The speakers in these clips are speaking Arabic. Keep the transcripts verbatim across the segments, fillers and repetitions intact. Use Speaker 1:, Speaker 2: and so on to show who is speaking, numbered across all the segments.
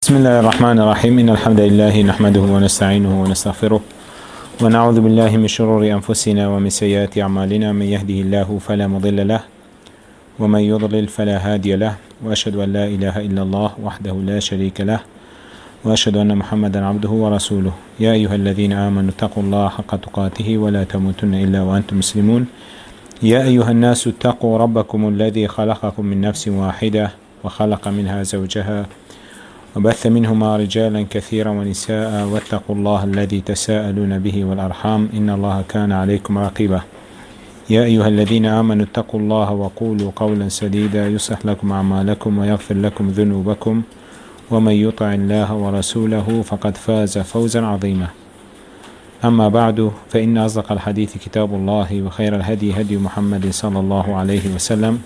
Speaker 1: بسم الله الرحمن الرحيم إن الحمد لله نحمده ونستعينه ونستغفره ونعوذ بالله من شرور أنفسنا ومن سيئات أعمالنا من يهده الله فلا مضل له ومن يضلل فلا هادي له وأشهد أن لا إله إلا الله وحده لا شريك له وأشهد أن محمدا عبده ورسوله يا أيها الذين آمنوا اتقوا الله حق تقاته ولا تموتن إلا وأنتم مسلمون يا أيها الناس اتقوا ربكم الذي خلقكم من نفس واحدة وخلق منها زوجها وبث منهما رجالا كثيرا ونساء واتقوا الله الذي تساءلون به والأرحام إن الله كان عليكم رقيبا يا أيها الذين آمنوا اتقوا الله وقولوا قولا سديدا يصلح لكم أعمالكم ويغفر لكم ذنوبكم ومن يطع الله ورسوله فقد فاز فوزا عظيما أما بعد فإن أصدق الحديث كتاب الله وخير الهدي هدي محمد صلى الله عليه وسلم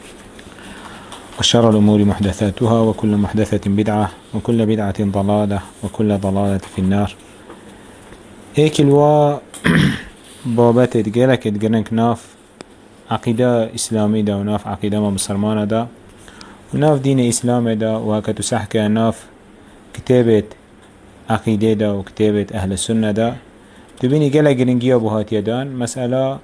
Speaker 1: وشر الأمور محدثاتها وكل محدثة بدعة وكل بدعة ضلالة وكل ضلالة في النار هيك الوا بابات تقلك تقلنك ناف عقيدة إسلامي دا وناف عقيدة مسلمانة دا وناف دين إسلامي دا وهكذا سحكى ناف كتابة عقيدة دا وكتابة أهل السنة دا تبيني قلق رنجية بهات يدان مسألة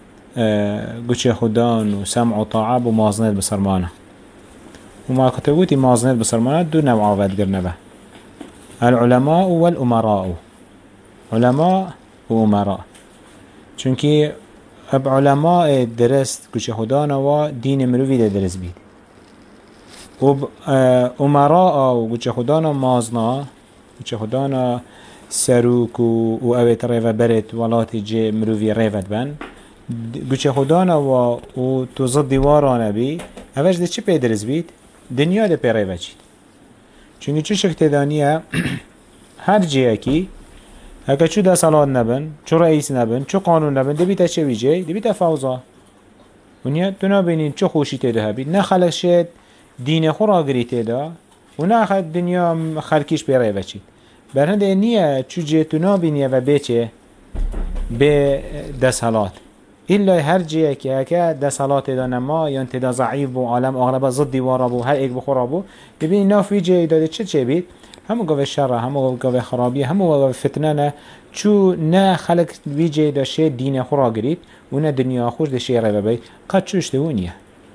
Speaker 1: قوش خدان وسمع وطاعة وموازنات بسرمانة وما كتبوتي موازنات بسرمانات دون معاوضات قرنبه العلماء والأمراء علماء وأمراء چونكي اب علماء درست كوش خدانا و دين مروفي ده درست بيد وب أمراء وكوش خدانا مازنا كوش خدانا سروك و اويت ريفا برت ولات جي مروفي ريفت بن كوش خدانا و توزد ديوارانا بي اوش ده چه پی درست بيد دنیا ده پیره بچید چونکه چه شکل دانیه هر جیه کی اگه چو ده سالات نبن چو رئیس نبن چو قانون نبن ده بیتا چه بیجه ده بیتا فوضا ونیا تو نبینین چو خوشی تیده هبید نه خلق شد دین خورا گری تیده و نه خد دنیا خلقیش پیره بچید برهنده نیه چو جه تو نبینیه و بیچه به ده سالات إلا هر جيه که هکه ده صلات دانه ما یا انتدا ضعیف بو عالم اغلب ضد دیوارا بو هر ایک بخورا بو ببین ناف وی جه داده چه چه بید همو گوه شر همو گوه خرابی همو گوه فتنه نه چو نه خلق وی جه داشه دین خورا گرید و نه دنیا خوش داشه رو بید قد چوش دوونیه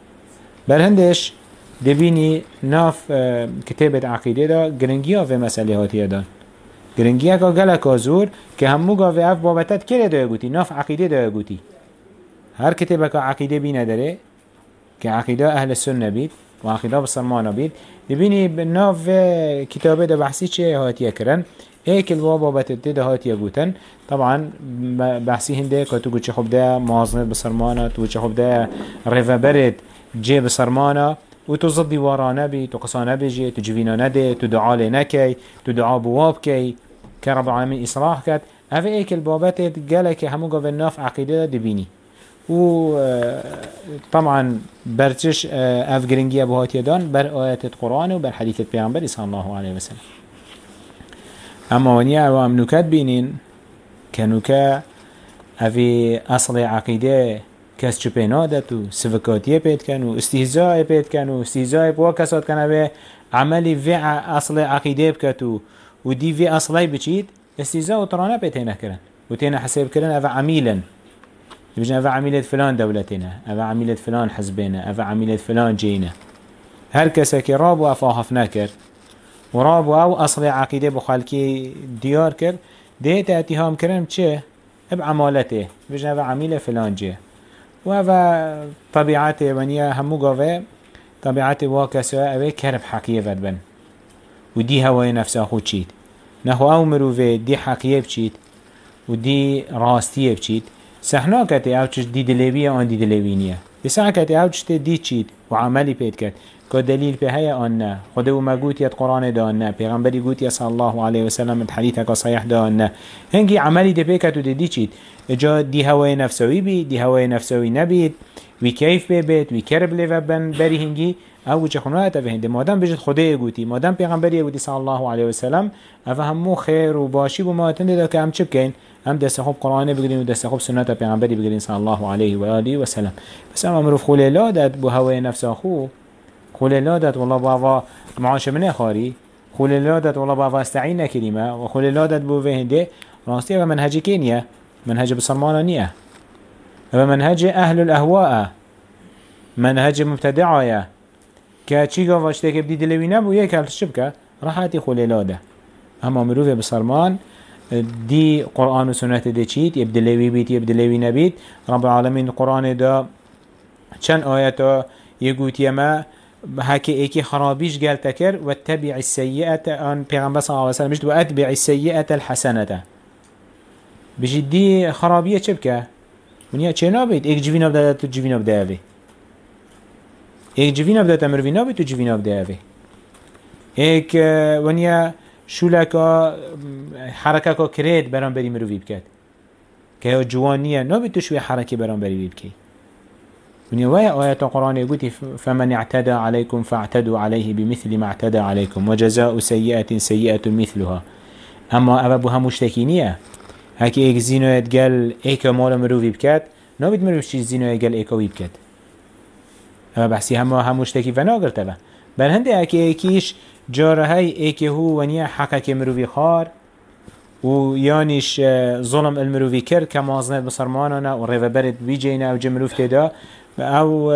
Speaker 1: برهندش دبینی ناف کتابت عقیده دا گرنگی ها و مسئله هاتی دان گرنگی ها که گلک آزور که همو گوه اف بابتت که دای گوتی ناف عقیده دای گوتی هر كتابه كعقيدة بينا داره كعقيدة أهل السنة بيت وعقيدة بصرمانة بيت يبيني بناف كتابه ده بحثي چه هاتيه كرن ايك الوابا بتده هاتيه قوتن طبعا بحثي هنده كتو قوچه خب ده موازنات بصرمانة تو قوچه خب ده رفا برد جي بصرمانة و تو ضد وارانه بي تو قصانه بيجي تو جوينه نده تو دعا لنكي تو دعا بواب كي كرب العالمين إصلاح كت هذا ايك البابات قالك همو قوة الناف عقيدة دبيني و طبعا برتش اف گرنگی ابو هاتیدان بر آیات قرآن و بر حدیث پیامبر صلی الله علیه و سلم اما ونیا و امنوکات بینین کنوکا اوی اصل عقیده کس چپینادت و سفکاتیه پید کن و استهزاء پید کن و استهزاء بوا کسات کن اوی عملی وی اصل عقیده بکتو و دی وی اصلی بچید استهزاء و ترانه پید هنه کرن و تینه حساب کرن اوی عمیلا يبجن أفا عميلة فلان دولتنا أفا عميلة فلان حزبنا أفا عميلة فلان جينا هر كساكي رابو أفاهف ناكر ورابو أو أصل عقيدة بخالكي ديار كر ديت اتهام كرم چه بعمالته يبجن أفا عميلة فلان جي وأفا طبيعته ونيا همو قوة طبيعته واكسا أفا كرب حقية فدبن ودي هواي نفسه خود چيت نخو أو مروفي دي حقية بچيت ودي راستية بچيت سحنا كتي او چش دي دلوية آن دي دلوينية بسا كتي او چش دي چيد وعملي بيت كت كدليل بهاي آننا خده ما قوت يد قرآن دانا پیغمبری قوت صلى الله عليه وسلم الحديثة صحيح دانا هنگي عملي دي بيكت و دي دي چيد اجا دي هواي نفسوي بي دي هواي نفسوي نبيد وي كيف بيت وي كرب لفبن بري هنگي او چه خنوه اتفهنده مادام بجد خده قوتي مادام پیغمبری قوتي صلى الله عليه وسلم افهمو خير و باشي بما تنده دا که هم چه بكين هم دست خوب قرآن بگیریم و دست خوب سنت پیامبری بگیریم صلی الله علیه و آله و سلم بس اما مروف خلیلادت بو هوای نفس خو خلیلادت والله بابا معاش من خاری خول لادت والله با استعين كلمة وخول لادت بو فهنده راستی و منهج كينيا منهج بسرمانه نيه و منهج أهل الأهواء منهج مبتدعه که چی گواشته که بدید لوی نبو یک هلت شبکه راحتی خولی لاده اما مروف بسرمان دی قرآن و سنت دی چید یبدی لوی بید یبدی لوی نبید رب العالمین قرآن دا چند آیتا یگوت یما هکی ایکی خرابیش گل تکر و تبع السیئت آن پیغمبر صلی اللہ علیہ وسلم و اتبع السیئت الحسنة بجید دی خرابیه چه بکه ونیا چه نابید ایک جوین ابدا تو جوین ابدا اوی ایک جوین ابدا تمروی نابید تو جوین ابدا اوی ایک ونیا شولکا حرکه کا کرید برام بری مروی بکد که جوانیه نابید تو شوی حرکه برام بری بکی ونیا وای آیات قرآن یگوتی فمن اعتدى عليكم فاعتدوا عليه بمثل ما اعتدى عليكم وجزاء سيئة سيئة مثلها اما اوه بو هموش تکینیه هکی ایک زینویت گل ایکا مال مروی بکد نابید مروی چیز زینویت گل ایکا وی بکد اما بحثی همه هموش تکی فنا گرته با بل هنده هکی ایکیش جاره های ایکی هو ونیا حقک مروی خار و یانیش ظلم المروی کرد که مازنت بسرمانانا و ریو برد بیجینه او جمروف تدا او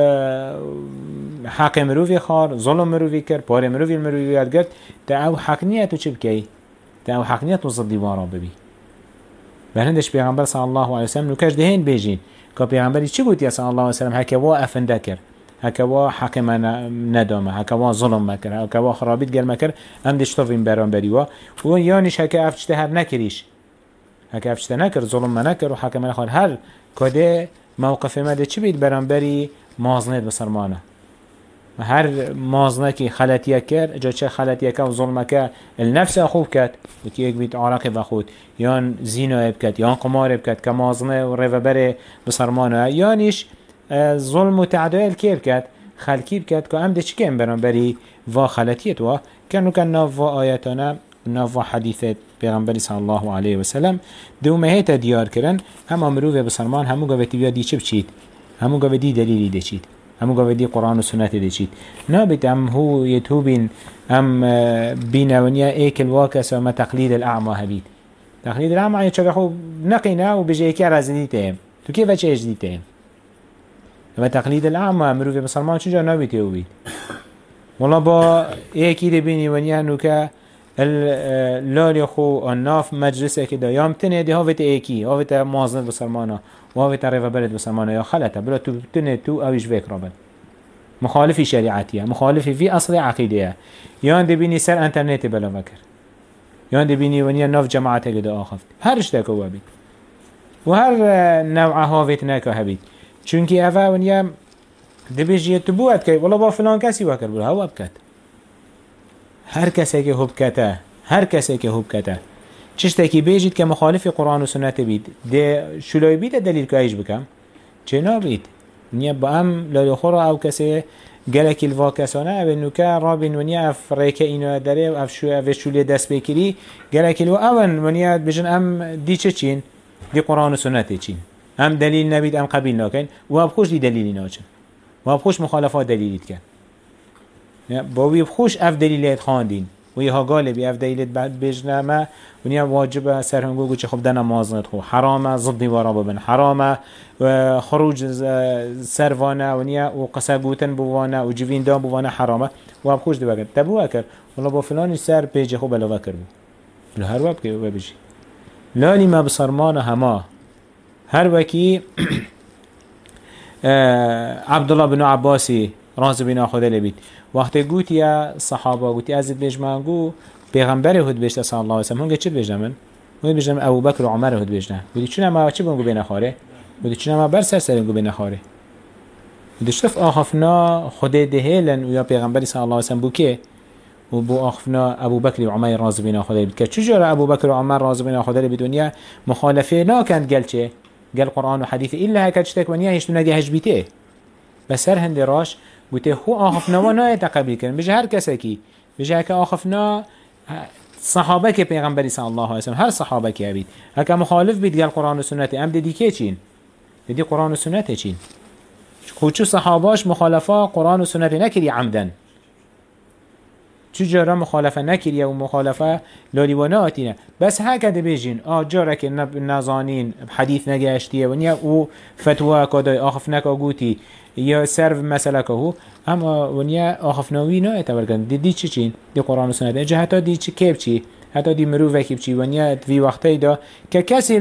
Speaker 1: حق مروی خار ظلم مروی کرد پار مروی المروی یاد کرد تا او حق نیتو چه بکی تا او حق نیتو ضد دیوارا ببی بهندش پیغمبر صلی الله علیه و سلم نکش دهین بیجین که پیغمبری چی گویی صلی الله علیه و سلم هکوا افنده کرد هکوا حکم ندامه هکوا ظلم مکر هکوا خرابیت گل مکر ام دشتوین برام بریوا و یانیش هک افچته هر نکریش هک افچته نکر ظلم نکر و حکم نخواد هر کده موقف مده چی بید برام بری مازنه بسرمانه هر مازنه که خلطیه کرد جا چه خلطیه که و ظلمه که النفس خوب کرد و که یک بیت عراقی بخود یان زینو بکد یان قمار بکد که مازنه و ریو بره بسرمانه یانیش ظلم و تعدایل که بکد خلکی بکد که هم ده چی که ام برام بری و خلطیت و کنو کن ناف و آیتانه ناف و حدیثت پیغمبری صلی الله علیه و سلم دو مهیت دیار کرن هم امروه بسرمان همو گویتی بیا دی چه بچید همو گویتی دلیلی دی چید همو گویتی قرآن و سنت دی چید نابد ام هو یتوبین ام بینونیا ایک الواکس و ما تقلید الاعما هبید تقلید الاعما چه خو نقینه و بجه ایکی رازدیته تو که وچه اجدیته و تقلید الاعما امروه بسرمان چجا نابیته او بید والله با ایکی دی بینی ونیا نوکه اللالی خو الناف مجلسه که دا یام تنه دی هاویت ایکی هاویت مازند بسرمانا و هاویت ریفه برد بسرمانا یا خلطه بلا تو تنه تو اویش ویک رابن مخالفی شریعتیه مخالفی فی اصل عقیده یان دی بینی سر انترنت بلا وکر یان دی بینی ونیا ناف جماعته که دا آخفت هرش دا که بید و هر نوع هاویت نکه هبید چونکی اوه ونیا دی بیجیت تبوت که والله با فلان کسی وکر بلا هوا بکت هر کسی که حب کته هر کسی که حب کته چشته که بیجید که مخالف قرآن و سنت بید ده شلوی بید دلیل که ایش بکم چه نابید نیا با ام لالی خورا او کسی گلکی الوا کسانه او نوکه رابین ونیا اف ریکه اینو داره و اف شولی دست بکری گلکی الوا اون ونیا بجن ام دی چه چین دی قرآن و سنت چین ام دلیل نبید ام قبیل ناکن و اب خوش دی دلیلی ناچن و اب خوش مخالفات دلیلیت کن با وی خوش اف دلیلیت خواندین و یه ها غالبی اف دلیلیت بعد بجنامه و نیا واجب سرهنگو گوچه خب دنا مازنت خو حرامه ضد دیوارا ببن حرامه و خروج سروانه و نیا و قصه گوتن بوانه و جوین دام بوانه حرامه و اب خوش دی وکر تبو وکر والله با فلانی سر پیج خو بلا وکر بو بلا هر وقت که بجی لالی ما بصرمان هما هر وکی عبدالله بن عباسی راز بنا خدا لبید وقتی گوتی صحابه گوتی ازت بجمانگو پیغمبر هود بجته صلی الله علیه و سلم هنگه چی بجنمن؟ هود بجنم ابو بکر و عمر هود بجنم بودی چون ما چی بونگو بین خاره؟ بودی چون ما بر سر سرنگو بین خاره؟ بودی شرف آخفنا خدا دهیلن و یا پیغمبری صلی الله علیه و سلم بو که و بو آخفنا ابو بکر و عمر راز بنا خدا لبید که چجور ابو بکر و عمر راز بنا خدا لبید ونیا مخالفه ناکند گل چه؟ گل قرآن و حدیث الا هکت شتک ونیا هیچ ندی هجبیته بس هر هند راش بوده خو آخفنا و نه تقبیل کردن بجه هر کسی کی بجه که آخفنا صحابه که پیغمبری صلی الله علیه و سلم هر صحابه که بید هکا مخالف بید گل قرآن و سنت ام دیدی که چین دیدی قرآن و سنت چین خود چو صحاباش مخالفه قرآن و سنت نکری عمدن چجورا مخالفه نکریه و مخالفه لالیوانه آتینه بس هکده بیجین آه جارا که نزانین حدیث نگشتیه ونیا او فتوه کدای آخف نکا گوتی یا سرو مسئله که هو اما ونیا آخف نوی نه اعتبار کن دی دی چی چین دی قرآن و سنت اینجا حتی دی چی کیب چی حتی دی مروفه کیب چی ونیا وی وقتی دا که کسی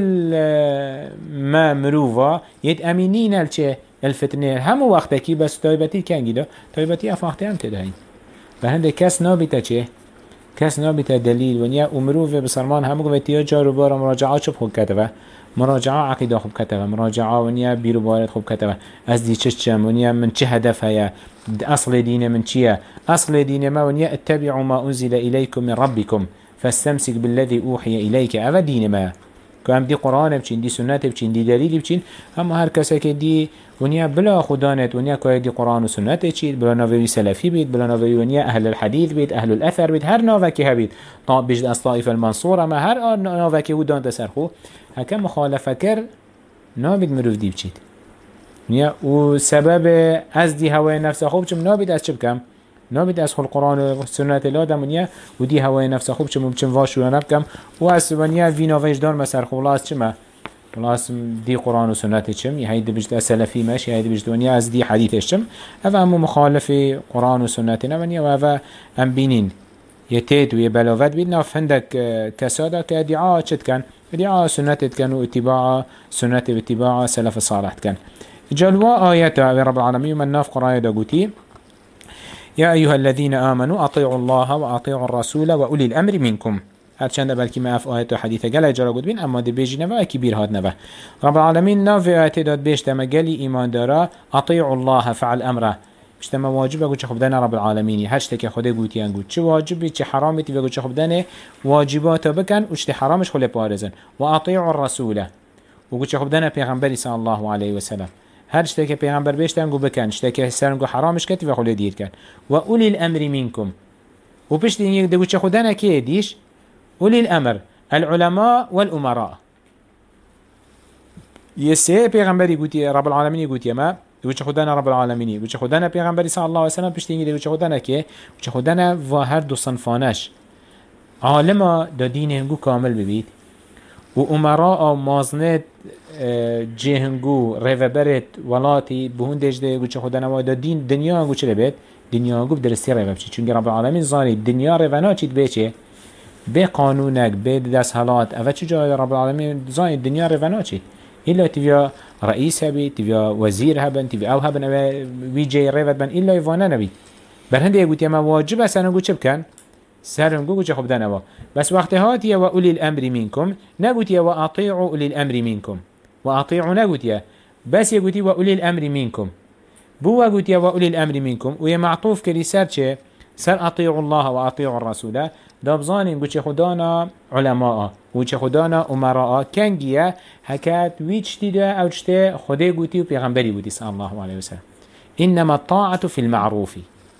Speaker 1: ما مروفه ید امینین الچه الفتنه همو وقتی که بس تایبتی کنگی دا تایبتی افاقتی هم تدهین و هنده کس نابیتا چه؟ کس نابیتا دلیل ونیا امروه بسرمان همو گویتیا جارو بارا مراجعات چه خوب کتبه مراجعه عقیده خوب کتبه مراجعه ونیا بیرو بارد خوب کتبه از دی چش چم ونیا من چه هدف هیا اصل دین من چیه اصل دین ما ونیا اتبعوا ما انزل الیکم من ربکم فاستمسك بالذي اوحي اليك اوا دین ما که هم دی قرآن بچین دی سنت بچین دی دلیل بچین اما هر کسی که دی ونیا بلا خدانت ونیا که دی قرآن و سنت چید بلا نووی سلفی بید بلا نووی ونیا اهل الحدیث بید اهل الاثر بید هر نووکی هبید طاب بجد از طائف المنصور اما هر نووکی ودان تسرخو هکم مخالفه کر نابید مروف دی بچید ونیا و سبب از دی هوای نفس خوب چم نابید از چه بکم نابید از خل قرآن و سنت لادم ونیا و دی هوای نفس خوب چم چم واشو نبکم و از ونیا وینا وجدان مسرخو الله از چمه خلاص دي قرآن و سنت چم يهيد بجد سلفي ماشي يهيد بجد ونيا از دي حديث چم هذا هم مخالف قرآن و سنت نبنيا وهذا هم بينين يتيت ويبلاوات بيدنا فهندك كسادة كدعاء چت كان دعاء سنت كان واتباع سنت واتباع سلف الصالح كان جلوا آيات رب العالمين من ناف قرآن داقوتي يا أيها الذين آمنوا أطيعوا الله وأطيعوا الرسول وأولي الأمر منكم هرچند بلکه ما اف آیت و حدیث گل اجرا گود بین اما دی بیجی نوه اکی بیر هاد نوه رب العالمین نوه آیت داد بیشتما گلی ایمان دارا اطیعوا الله فعل امره بیشتما واجبه گو چه خب دن رب العالمینی هر چه که خوده گوتی انگو چه واجبی چه حرامی تی بگو چه خب دن واجبات بکن و چه حرامش خلی پارزن و اطیعوا الرسول و گو چه خب دن پیغمبری صلی الله علیه و سلم هر چه که پیغمبر بیشتن گو بکن چه که سرنگو حرامش کتی و خلی دیر کن و اولی الامر منکم و پشت این یک دگو چه خب دن که دیش أولي الأمر العلماء والأمراء يسي پیغمبری گوتی رب العالمین گوتی ما وچ خدانا رب العالمین وچ خدانا پیغمبری صلی الله علیه و سلم پشتینگی وچ خدانا که وچ خدانا و هر دو صنفانش عالم دا دین هنگو کامل ببید و امراء او مازنت جهنگو ریوبرت ولاتی بهندش ده وچ خدانا و دا دین دنیا هنگو چه بید دنیا هنگو بدرستی ریوبچی چون رب العالمین زانی دنیا ریونا چید بچه به قانونك به دستهلات اوه چجا رب العالمين زاين الدنيا رفنا چي إلا تبيا رئيس هبي تبيا وزير هبن تبيا او هبن اوه ويجي رفت بن إلا يوانا نبي برهنده يقول يما واجب سننگو چه بكن سرنگو چه خب دنوا بس وقت هات يا وأولي الأمر منكم نقول يا وأطيعوا أولي الأمر منكم وأطيعوا نقول يا بس يقول يا وأولي الأمر منكم بو قلت يا وأولي الأمر منكم ويا معطوف كلي سر چه سر أطيعوا الله وأطيعوا الرسول دابزانين گوچه خدانا علماء گوچه خدانا امراء کنگیه هکات ویچ دیده او چته خده گوتی و پیغمبری بودی صلی الله علیه وسلم انما الطاعة في المعروف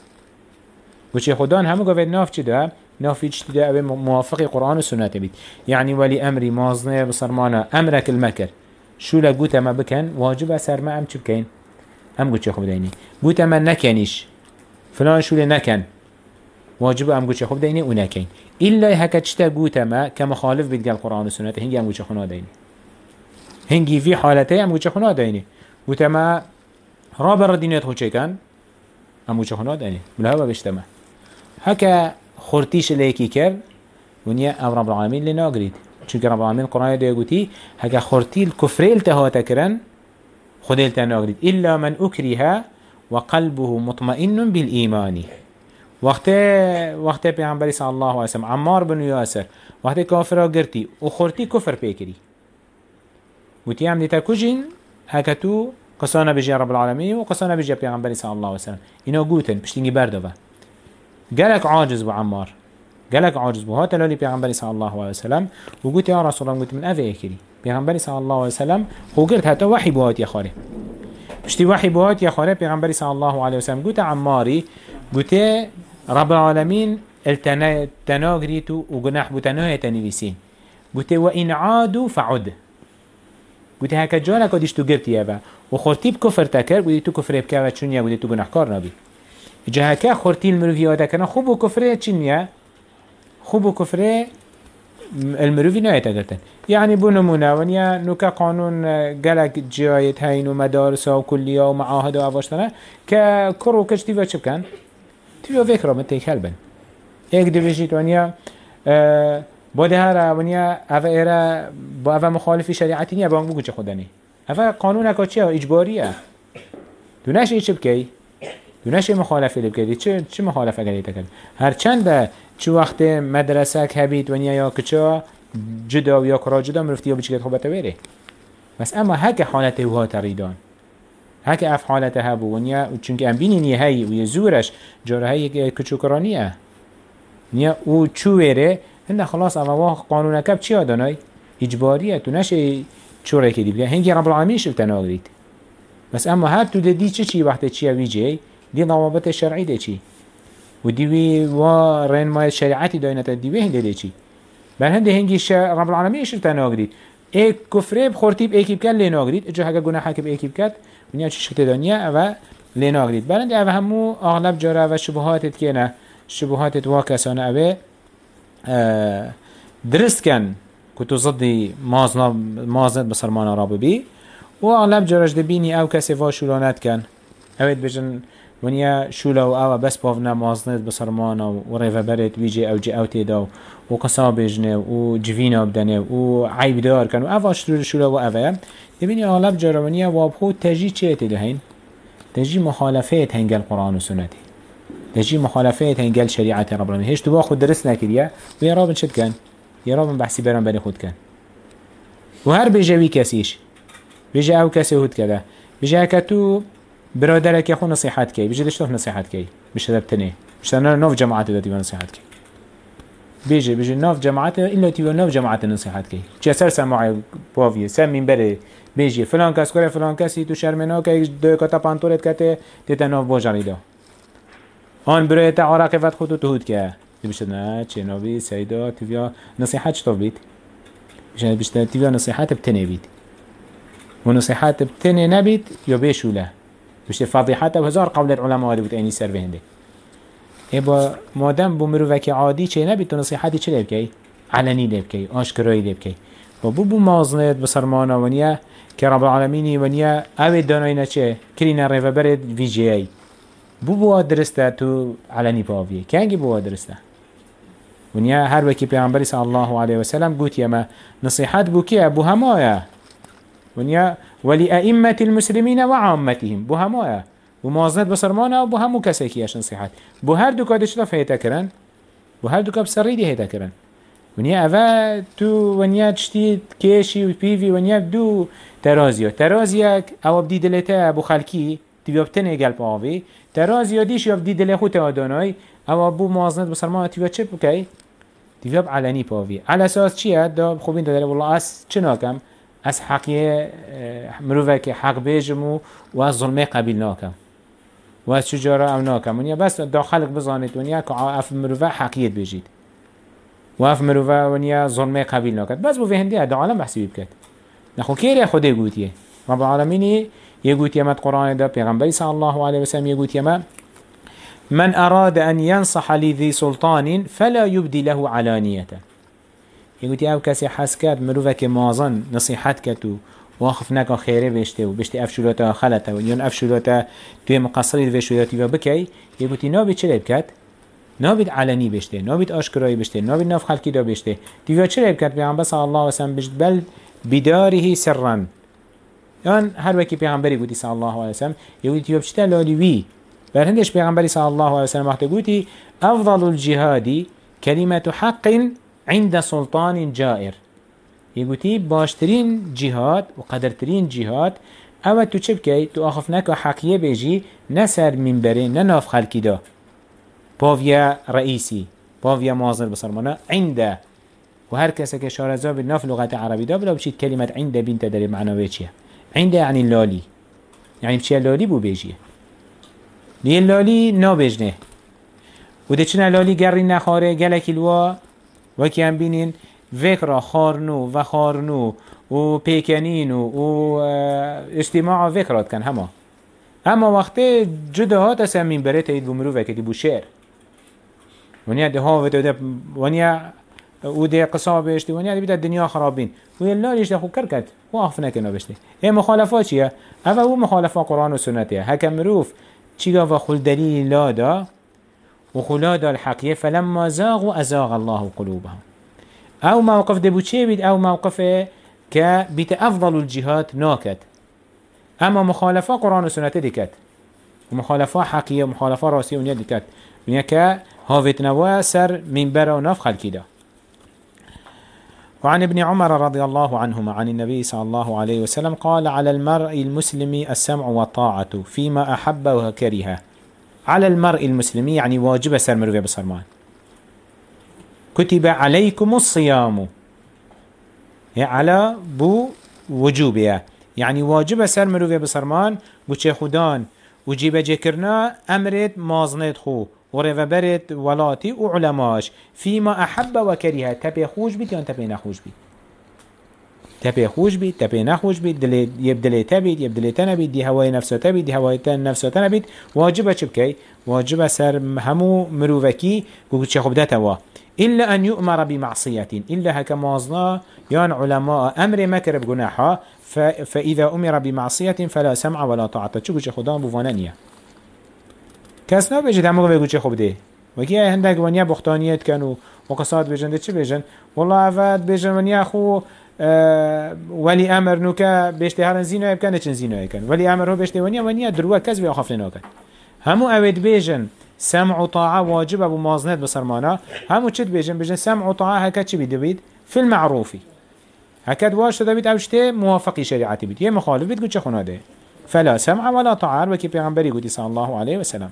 Speaker 1: گوچه خدان همه گوید ناف چی ده ناف ویچ دیده او موافق قرآن و سنت بید یعنی ولی امری مازنه بسرمانه امرک المکر شو لگوت ما بکن واجب سر ما ام چی بکن ام گوچه خداینی گوت ما نکنیش فلان شو نکن واجب ام گوچه خوب دینه اون نکین الا هکا چتا گوته ما که مخالف بید گل قرآن و سنت هنگی ام گوچه خونا دینه هنگی فی حالته ام گوچه خونا دینه گوته ما رابر دینیت خود چه کن ام گوچه خونا دینه بلها بشته ما هکا خورتیش لیکی کرد ونیا ام رب العالمین لنا گرید چونکه رب العالمین قرآن دیگه گوتی هکا خورتی الكفر التهاته کرن خود التنا گرید الا من اکریها وقلبه مطمئن بالایمانی وقت وقت پیغمبری صلی الله علیه وسلم عمار بن یاسر وقت کافر گرتی و خورتی کفر پیکری گوتی هم دیتا کجین هکتو قصانا بجی رب العالمین و قصانا بجی پیغمبری صلی الله علیه وسلم اینا گوتن پشتینگی بردوه گلک عاجز بو عمار گلک عاجز بو ها تلالی پیغمبری صلی الله علیه وسلم و گوتی یا رسول الله گوتی من اوه اکری پیغمبری صلی الله علیه وسلم خو گرت حتی وحی بوات یا خاره پشتی وحی بوات یا خاره پیغمبری صلی الله علیه وسلم گوتی عماری گوتی رب العالمين التناغريتو وجناح بتناه تنويسين قلت وإن عادوا فعد قلت هكا جالك وديش تو قرت يابا وخورتي بكفر تكر قلت تو كفر بكاوة شنيا قلت تو جناح كار نبي جهكا خورتي المروفي هذا كنا خوب وكفره چنيا خوب وكفره المروفي نهاية قلتن يعني بنمونه ونيا نوكا قانون قلق جايت هين ومدارس وكلية ومعاهد وعواشتنا ككرو كش تيفا چه بكن تيفا فكرة متيك هلبن ايك دي بيجيت ونيا اه بوده هرا ونيا اوه ایره با اوه مخالفی شریعتی نیه بانگ بگو چه خودنی اوه قانون اکا چیه اجباریه دونش ای چه بکی دونش ای مخالفی لبکی چه چه مخالفه گلی تکل هرچند به چه وقت مدرسه کبید ونیا یا کچا جدا و یا کرا جدا مرفتی یا بچکت خوبته بره بس اما هک حالته وها تریدان هک اف حالته هبو ونیا چونکه ام بینی نیه هی و یه زورش جاره هی کچو کرانیه نیا او چویره هنده خلاص اما قانون کب چی آدانای اجباریه تو نشه چوره که دی بگه هنگی رب العالمین شلتن آگرید بس اما هر تو دی چه چی وقت چی ویجی دی ضوابط شرعی دی چی و دیوی و رنمای شریعتی داینت دیوی هنده دی چی بر هنده هنگی رب العالمین شلتن آگرید ایک کفره بخورتیب ایکی بکن لین آگرید اجا هگه گناه حکب ایکی بکن ونیا چی شکت دانیه او لین آگرید بر هنده او همو اغلب جاره و شبهاتت که نه شبهاتت واکسانه اوه درست کن که تو ضدی مازند بسرمان را ببی و اغلب جرش دبینی او کسی وا شولانت کن اوید بجن ونیا شولا و او بس باونا مازند بسرمان و ریفه برد ویجی او جی او تیدا و قصا بجنه و جوینا بدنه و عیب دار کن و او اشتر شولا و اوه دبینی اغلب جره ونیا وابخو تجی چه تدهین تجی مخالفت هنگل قرآن و سنتی تجي مخالفات هنقال شريعة رب العالمين هيش تبا خود درسنا كريا ويا رابن شد كان يا رابن بحسي بران بني خود كان وهر بيجاوي كاسيش بيجا او كاسي هود كذا بيجا كتو برادرك يخو نصيحات كي بيجا دشتوف نصيحات كي بيجا دبتني بيجا نوف جماعات دا تيبا نصيحات كي بيجا بيجا نوف جماعات إلا تيبا نوف جماعات نصيحات كي جا سر سماعي بوافية سم من بري بيجي فلان كاس كوري فلان كاسي تو شرمنا كي دو كتا پانتورت كته تيتا نوف بوجاري دا آن برای تعارق فت خودتو تهود که بشه نه چه نبی سیدا تیویا نصیحت چطور بید بشه بشه تیویا نصیحت بتنه بید و نصیحت بتنه نبید یا بشوله بشه فضیحت و هزار قول العلماء هذا بود اینی سر بهنده ای با مادم بمرو وکی عادی چه نبید تو نصیحتی چه لبکی علنی لبکی آشکارایی لبکی و بو بو مازنت بسرمانا ونیا که رب العالمینی ونیا اوید داناینا چه کلین ریفه برد وی جی ای بو بو درسته تو علنی باویه کنگی بو درسته ونیا هر وکی پیامبری صلی الله علیه و سلم گوت یما نصیحت بو کیه بو همایا ونیا ولی ائمه المسلمین و عامتهم بو همایا و مازنت بسرمانه و بو همو کسی کیش نصیحت بو هر دو کادش را فهیتا کرن بو هر دو کاب سریدی هیتا کرن ونیا اوا تو ونیا چتی کشی و پیوی ونیا دو ترازیو ترازیک او بدی دلته بو خلکی تیوب تنه گل پاوی ترازیو دیش یاب دی دل خود آدانای او بو موازنت بسرمان تیوب چه بکی تیوب علنی پاوی على اساس چیه دا خوبین داره والله از چه ناکم از حقیه مروفه که حق بیجمو و از ظلمه قبیل ناکم و از چجاره او ناکم ونیا بس دا خلق بزانید ونیا که اف مروفه حقیت بیجید و اف مروفه ونیا ظلمه قبیل ناکد بس بو فهنده دا عالم بحثی بکد نخو کیره خوده گوتیه رب العالمینی يقول يما القرآن ده پیغمبر صلى الله عليه وسلم يقول يما من أراد أن ينصح لذي سلطان فلا يبدي له علانية يقول يا كسي حسكات مروفك مازن نصيحت كتو واخف نكا خيره بيشته وبيشته افشلوتا خلته ويون افشلوتا توي مقصري بيشوياتي وبكي يقول نابي چلي بكات نابد علني بيشته نابد اشكراي بيشته نابد ناف خلقي دا بيشته تيوا چلي بكات پیغمبر صلى الله عليه وسلم بيشت بل بداره سرا يعني هر وكي پیغمبری گوتی صلی الله علیه وسلم یوتی تیوب چتا لالی وی بر هندش پیغمبری صلی الله علیه وسلم وقت گوتی افضل الجهاد كلمة حق عند سلطان جائر يقولي باشترين جهاد وقدرترين جهاد او تو چه بکی تو آخفنک و حقیه بیجی نسر منبره نناف خلکی دا باویا رئیسی باویا مازر بسرمانه عنده و هر کسی که شارزا بالناف لغت عربی دا بلا بچید کلمت عنده بینت داری معنوی چیه عنده يعني اللالي يعني بچه اللالي بو بيجيه ليه اللالي نا بيجنه وده چنه اللالي گري نخاره گلك الوا وكي هم بينين فكرة خارنو و خارنو و پیکنینو و اجتماع فكرات كان هما اما وقت جدا هات سمين بريت ايد بمروفه كدي بو شعر ونیا ده ها و ده ونیا او ده قصابش ده ونیا ده بیت دنیا خرابین و یلالیش ده خو کرکت و آخفنه کنه بشته این مخالفات چیه؟ اول او مخالفات قرآن و سنتیه هکم مروف چیگا و خل دلیل لا دا و خلا دا الحقیه فلما زاغوا ازاغ الله قلوبهم او موقف ده بو چه بید او موقفه که بیت افضل الجهات ناکد اما مخالفات قرآن و سنت دکت و مخالفات حقیه و مخالفات راسیه ونیا دکت ونیا که هاوت نوا سر من برا وناف خلقي ده. وعن ابن عمر رضي الله عنهما عن النبي صلى الله عليه وسلم قال على المرء المسلم السمع والطاعة فيما أحب وكره. على المرء المسلم يعني واجب سر مروفي بصرمان. كتب عليكم الصيام يعني على بو وجوبه يعني واجب سر مروفي بصرمان بو چه خودان وجيب جكرنا أمرت مازنت خو ورفا برد ولاتي وعلماش فيما أحب وكره تبي خوش بيت يعني تبي نخوش بيت تبي خوش بيت تبي نخوش بيت دل يبدلي تبيت يبدلي تنبيت دي هواي نفسه تبيت دي هواي تن نفسه تنبيت واجبه شبكي واجبه سر همو مروفكي قلت شخب داتوا إلا أن يؤمر بمعصية إلا هكا مازنا يان علماء أمر مكر بجناحا فإذا أمر بمعصية فلا سمع ولا طاعة شو قلت خدام بوانانية کس نبیجد همه بگو چه خوب ده وکی هندک ونیا بختانیت کن و وقصات بیجن ده چه بیجن والله افاد بیجن ونیا خو ولی امر نو که بیشته هرن زینای بکنه چن زینای کن ولی امر رو بیشته ونیا ونیا دروا کس بیا خفت نکن همو اوید بیجن سمع و طاعه واجب ابو مازنت بسرمانه همو چت بیجن بیجن سمع و طاعه هکت چی بید بید فی المعروفی هکت واش شده بید اوشته موافقی شریعتی بید یه مخالف بید گو چه خوناده فلا سمع ولا طاعه وکی پیغمبری گوتی صلی الله علیه وسلم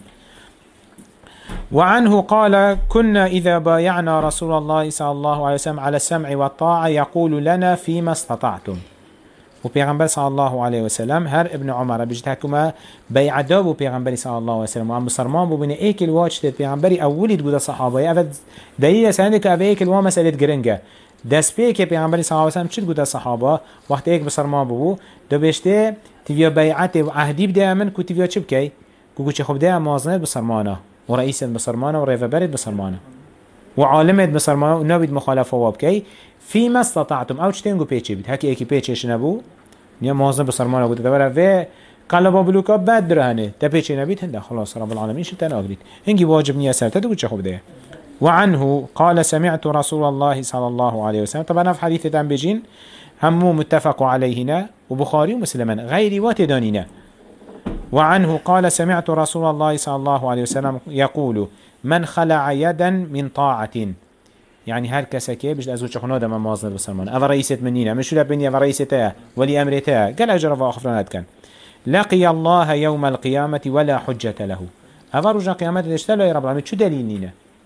Speaker 1: وعنه قال كنا إذا بايعنا رسول الله صلى الله عليه وسلم على السمع والطاعة يقول لنا فيما استطعتم وبيغمبر صلى الله عليه وسلم هر ابن عمر بجتهكما بيع دابو بيغمبر صلى الله عليه وسلم وعم بصرمان بو بين ايك الواج بيغمبري اولي تقول الصحابة افد دليل سندك افد ايك الوا مسألة جرنجة دس بيك بيغمبر صلى الله عليه وسلم شد قد الصحابة وقت ايك بصرمان بو دو بيشته تبيا بيعته وعهدي بدا من كو تبيا چبكي كو كو چخب دا موازنات بصرمانه ورئيس بصرمانه وريفا برد بصرمانه وعالمت بصرمانه ونابد مخالفه وابكي فيما استطعتم او چتنگو پیچه بید هکی ایکی پیچش نبو نیا موازن بصرمانه بوده دوره و قلبا بلوکا بد درهنه تا پیچه نبید هنده خلاص رب العالمين شتن اگرید هنگی واجب نیا سرته دو چه خوب ده وعنه قال سمعت رسول الله صلى الله عليه وسلم طبعا في حديث دان بجين همو متفق عليهنا وبخاري ومسلما غير واتداننا وعنه قال سمعت رسول الله صلى الله عليه وسلم يقول من خلع يدا من طاعة يعني هر كسكي بيش ازو چخنا ده من مازن بسلمان او رئيست منينا مشو لبني او رئيستها ولي امرتها قال اجر فاخفرانات كان لقي الله يوم القيامة ولا حجة له او رجا قيامت اشتلا يا رب العالمين شو دليلنا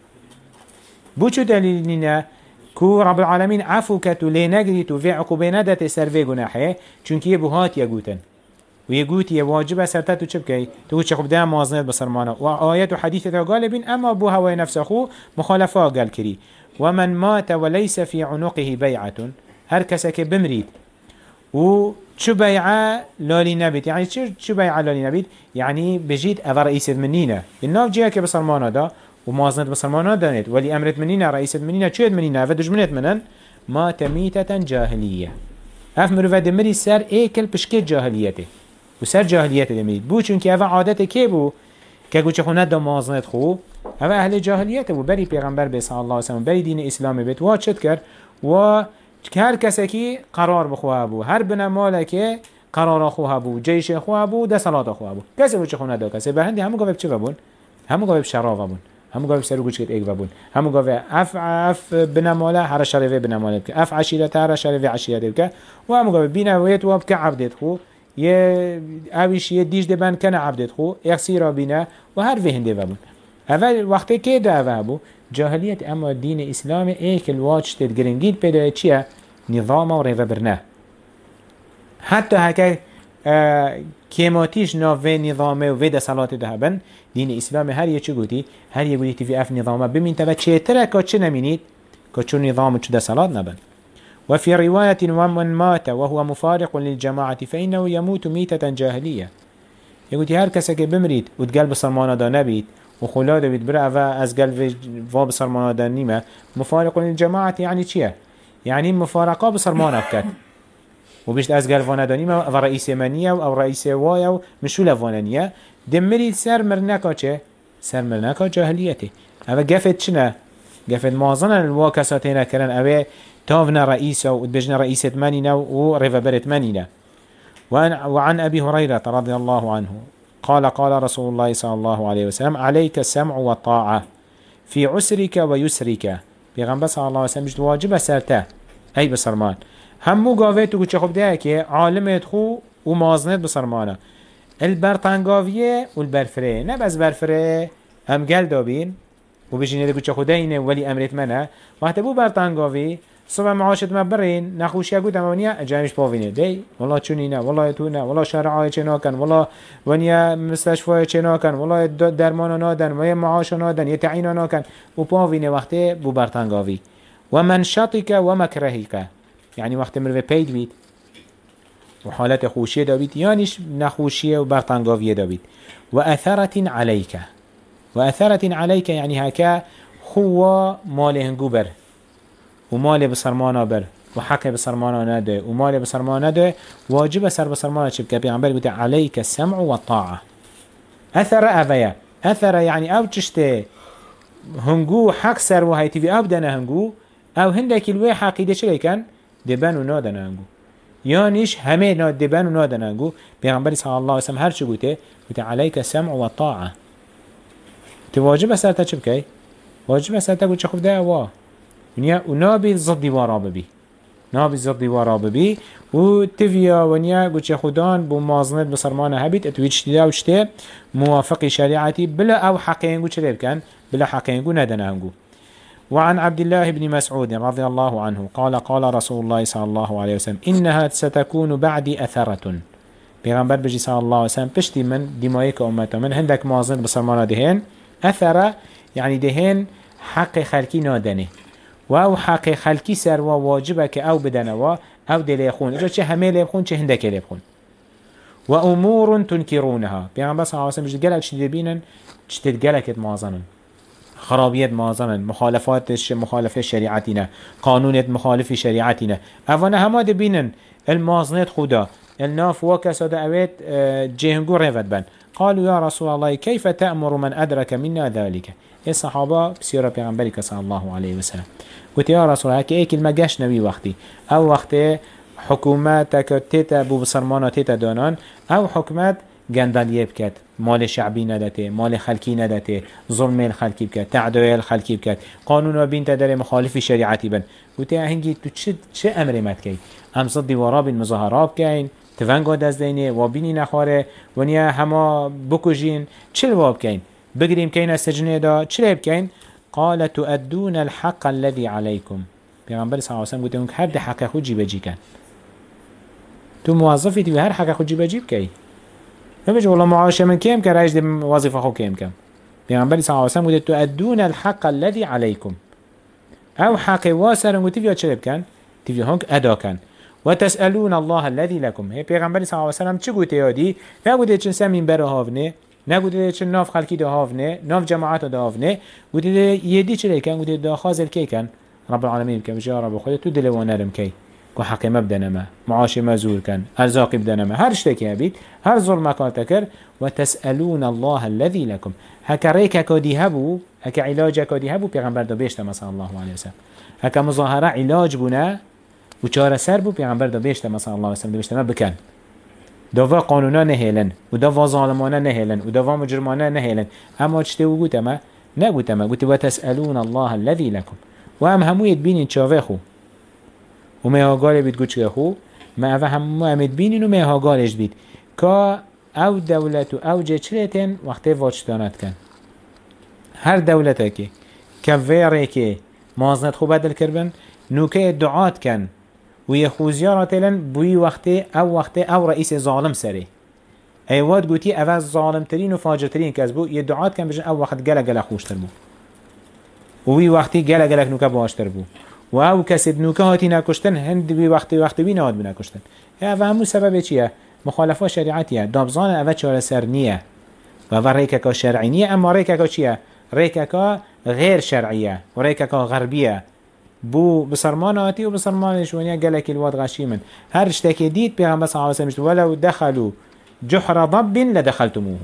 Speaker 1: بو شو دليلنا كو رب العالمين عفو كتو لنجري تو في عقوبة ندت سرفي جناحه چونك يبو هات يقوتن ويقول يا واجب سرتاتو چبكي تو چه خب ده مازنت بسرمانه وآيات وحديث ذا قالبين اما ابو هواي نفسه خو مخالفه قال كري ومن مات وليس في عنقه بيعة هر كسك بمريد و چو بيعة لالي نبيت يعني چو بيعة لالي نبيت يعني بجيت افا رئيس منينة الناف جيه كي بسرمانه دا ومازنت بسرمانه دانت ولي امرت منينة رئيس منينة چويد منينة افا دجمنت منن مات ميتة جاهلية اف مروفة دمري سر ايكل بشكت جاهليته وسر جاهليته دمريد بو چونك افا عادته كي بو كاكو چه خونت دا مازنت خو افا اهل جاهليته بو بري پیغمبر بي صلى الله عليه وسلم بري دين اسلامي بيت واد شد كر و هر کسی قرار بخواه بو هر بنا مالکه قرار خواه بو جیش خواه بو ده صلاة خواه بو کسی بو چه خونه دا کسی برهندی همو گوه چه بون همو گوه شراب بون همو گوه سرو گوش کت ایک بون همو گوه اف اف بنا ماله هر شرفه بنا ماله بکه اف عشیرت هر شرفه عشیرت بکه و همو گوه بینا ویت و بکه عبدت خو یه اویش یه دیش دبن کنه عبدت خو اخسی را بینا و هر وهنده بون اول وقتی که دا بو جاهلیت اما دین اسلام ایک الواج تدگرنگید پیدا چیه نظام و ریوه برنه حتی هکه کیماتیش ناوه نظامه و ویده صلات ده بن دین اسلام هر یه چه گوتی هر یه گوتی تیوی اف نظامه بمین تبا چه تره که چه نمینید که چون نظام چه ده صلات نبن وفي رواية ومن مات وهو مفارق للجماعة فإنه يموت ميتة جاهلية يقول هر کسی که بمرید و دقل بسرمانه دا نبید و خلا دا بید بره و از قل و بسرمانه دا نیمه مفارق الجماعة يعني چیه؟ يعني مفارقه بسرمانه بكت وبيشت از قل وانا دا نیمه و رئیس منیه و رئیس وای و مشول وانانیه دمرید سر مرنکا چه؟ سر مرنکا جاهلیته اوه گفت چنه؟ گفت مازن الوا کساتینا کرن اوه تافنا رئيسه وبجنا رئيسة منينة ورفبرت منينة. وعن أبي هريرة رضي الله عنه قال قال رسول الله صلى الله عليه وسلم عليك السمع والطاعة في عسرك ويسرك بيغنبه صلى الله عليه وسلم مش واجب سرته أي بسرمان همو قاويتو كچه خب ده که عالمت خو ومازنت بسرمانه البرطنقاوية والبرفره نه بس برفره هم قل دابين وبيجيني ده كچه خده اینه ولی امرت منه وقت بو برطنقاوي صبح معاشت ما برين نخوشي اقول تمانية جامش باوينه دي والله چونينه والله يتونه والله شرعه چناكن والله ونيا مستشفى چناكن والله درمان نادن ويا معاش نادن يتعين ناكن و باوينه وقت بو برطنقاوي ومنشطك ومكرهك يعني وقت مروه پيد بيت وحالت خوشي دابيت يانيش نخوشي وبرطنقاوي دابيت وأثرة عليك وأثرة عليك يعني هكا خوا مال هنگو بر ومال بسرمانه بر وحق بسرمانه نده ومال بسرمانه نده واجب سر بسرمانه چه بك پیغمبر بوده عليك السمع والطاعة أثر أفيا أثر يعني أو چشته هنگو حق سر وهيتي في أبدنا هنگو أو هندك الوي حقيده چه كان دبن و نادن هنگو يانيش همه ناد دبن و نادن هنگو پیغمبر صلى الله عليه وسلم هر چه بوده بوده عليك السمع والطاعة تواجب سر تا چه بكي واجب سر تا چه خوب ده واه ونیا و نابی ضد دیوارا ببی نابی ضد دیوارا ببی و تفیا ونیا گوچه خودان بو مازنت بسرمانه هبید اتوی چتیده و چته موافق شریعتی بلا او حقینگو چه بکن بلا حقینگو ندنهنگو. وعن عبد الله بن مسعود رضي الله عنه قال قال رسول الله صلى الله عليه وسلم إنها ستكون بعدي أثرة پیغمبر بجي صلى الله عليه وسلم پشتی من دمایک امتا من هندک مازنت بسرمانه دهن أثرة يعني دهن حق خلقی نادنه و او حق خلقی سر و واجبه که او بدنه و او دلی خون اجا چه همه لیب خون چه هنده که لیب خون و امور تنکرونها پیغمبر صلی اللہ علیہ وسلم جد گلک چه بینن چه گلکت مازنن خرابیت مازنن مخالفات مخالف شریعتنا قانونت مخالف شریعتنا اوانه همه ده بینن المازنت خدا الناف وكسد اوید جهنگو رفت بن قالوا يا رسول الله كيف تأمر من أدرك منا ذلك الصحابة بسيرة پیغمبرك صلى الله عليه وسلم قلت يا رسول الله كي كلمة جاش نبي وقتي او وقت حكوماتك تيتا بو بسرمانا تيتا دانان او حكومات گندانيه بكت مال شعبي ندته مال خلقي ندته ظلم الخلقي بكت تعدية الخلقي بكت قانون و بين تدري مخالف شريعتي بن قلت يا هنگي تو چه چه امر مت كي ام صد وراب المظاهرات كاين تفنگو دزدينه و بيني نخواره ونيا هما بكوجين چه الواب كاين بقريم كاين السجنه دا چه لب كاين قال تؤدون الحق الذي عليكم پیغمبر صلی الله علیه و سلم گفت هر ده حق خود جیب جی کن تو موظفی تو هر حق خود جیب جیب کی نمیشه والله معاش من کم که رایج ده وظیفه خود کم کم پیغمبر صلی الله علیه و سلم گفت تؤدون الحق الذي عليكم او حق واسر گفت یا چه کن تیوی هنگ ادا کن و تسالون الله الذي لكم هی پیغمبر صلی الله علیه و سلم چه گفت یادی نگفت چه سمین بره هاونه نگوده چه ناف خلقی ده هاونه ناف جماعت ده هاونه گوده یدی چه کن گوده ده خازل کی کن رب العالمين كم جاء رب خودت تو دل ونرم کی کو حق مبدنا ما معاش مزور كان ارزاق بدنا ما هر اشتكي بيت هر ظلم كان تكر وتسالون الله الذي لكم هكريك كدي هبو هك علاج كدي هبو پیغمبر دو بيشت صلى الله عليه وسلم هك مظاهره علاج بنا و چاره سر بو پیغمبر دو بيشت صلى الله عليه وسلم بيشت ما بكن دوا قانونا نهيلن و دوا ظالمانه نهيلن و دوا مجرمانه نهيلن اما چته و گوتما نگوتما گوت وتسالون الله الذي لكم و هم همویت بینین چاوه خو و میهاگاره بید گوچه خو ما اوه همو همید بینین و میهاگارش بید که او دولت و او جچرتن وقتی واجتانت کن هر دولت که که ویره که مازنت خو بدل کربن نوکه دعات کن و یه خوزیارات لن بوی وقتی او وقتی او رئیس ظالم سره ایواد گوتی اوه ظالمترین و فاجرترین کس بو یه دعات کن بجن او وقت گله گله خوشتر بو وی وقتی گله گله نوکه باشتر بو و او کسی نوکه هاتی نکشتن هند بی وقتی وقتی بی نهاد بنکشتن یا و همون سبب چیه؟ مخالفه شریعتیه دابزان اوه چاره سر نیه و اوه ریکه شرعی نیه اما ریکه چیه؟ ریکه غیر شرعیه و ریکه غربیه بو بسرماناتی و بسرمانش ونیا گلک الواد غشیمن هر اشتاکی دید پیغمبر صلی الله علیه و سلم ولو دخلوا جحر ضب لدخلتموه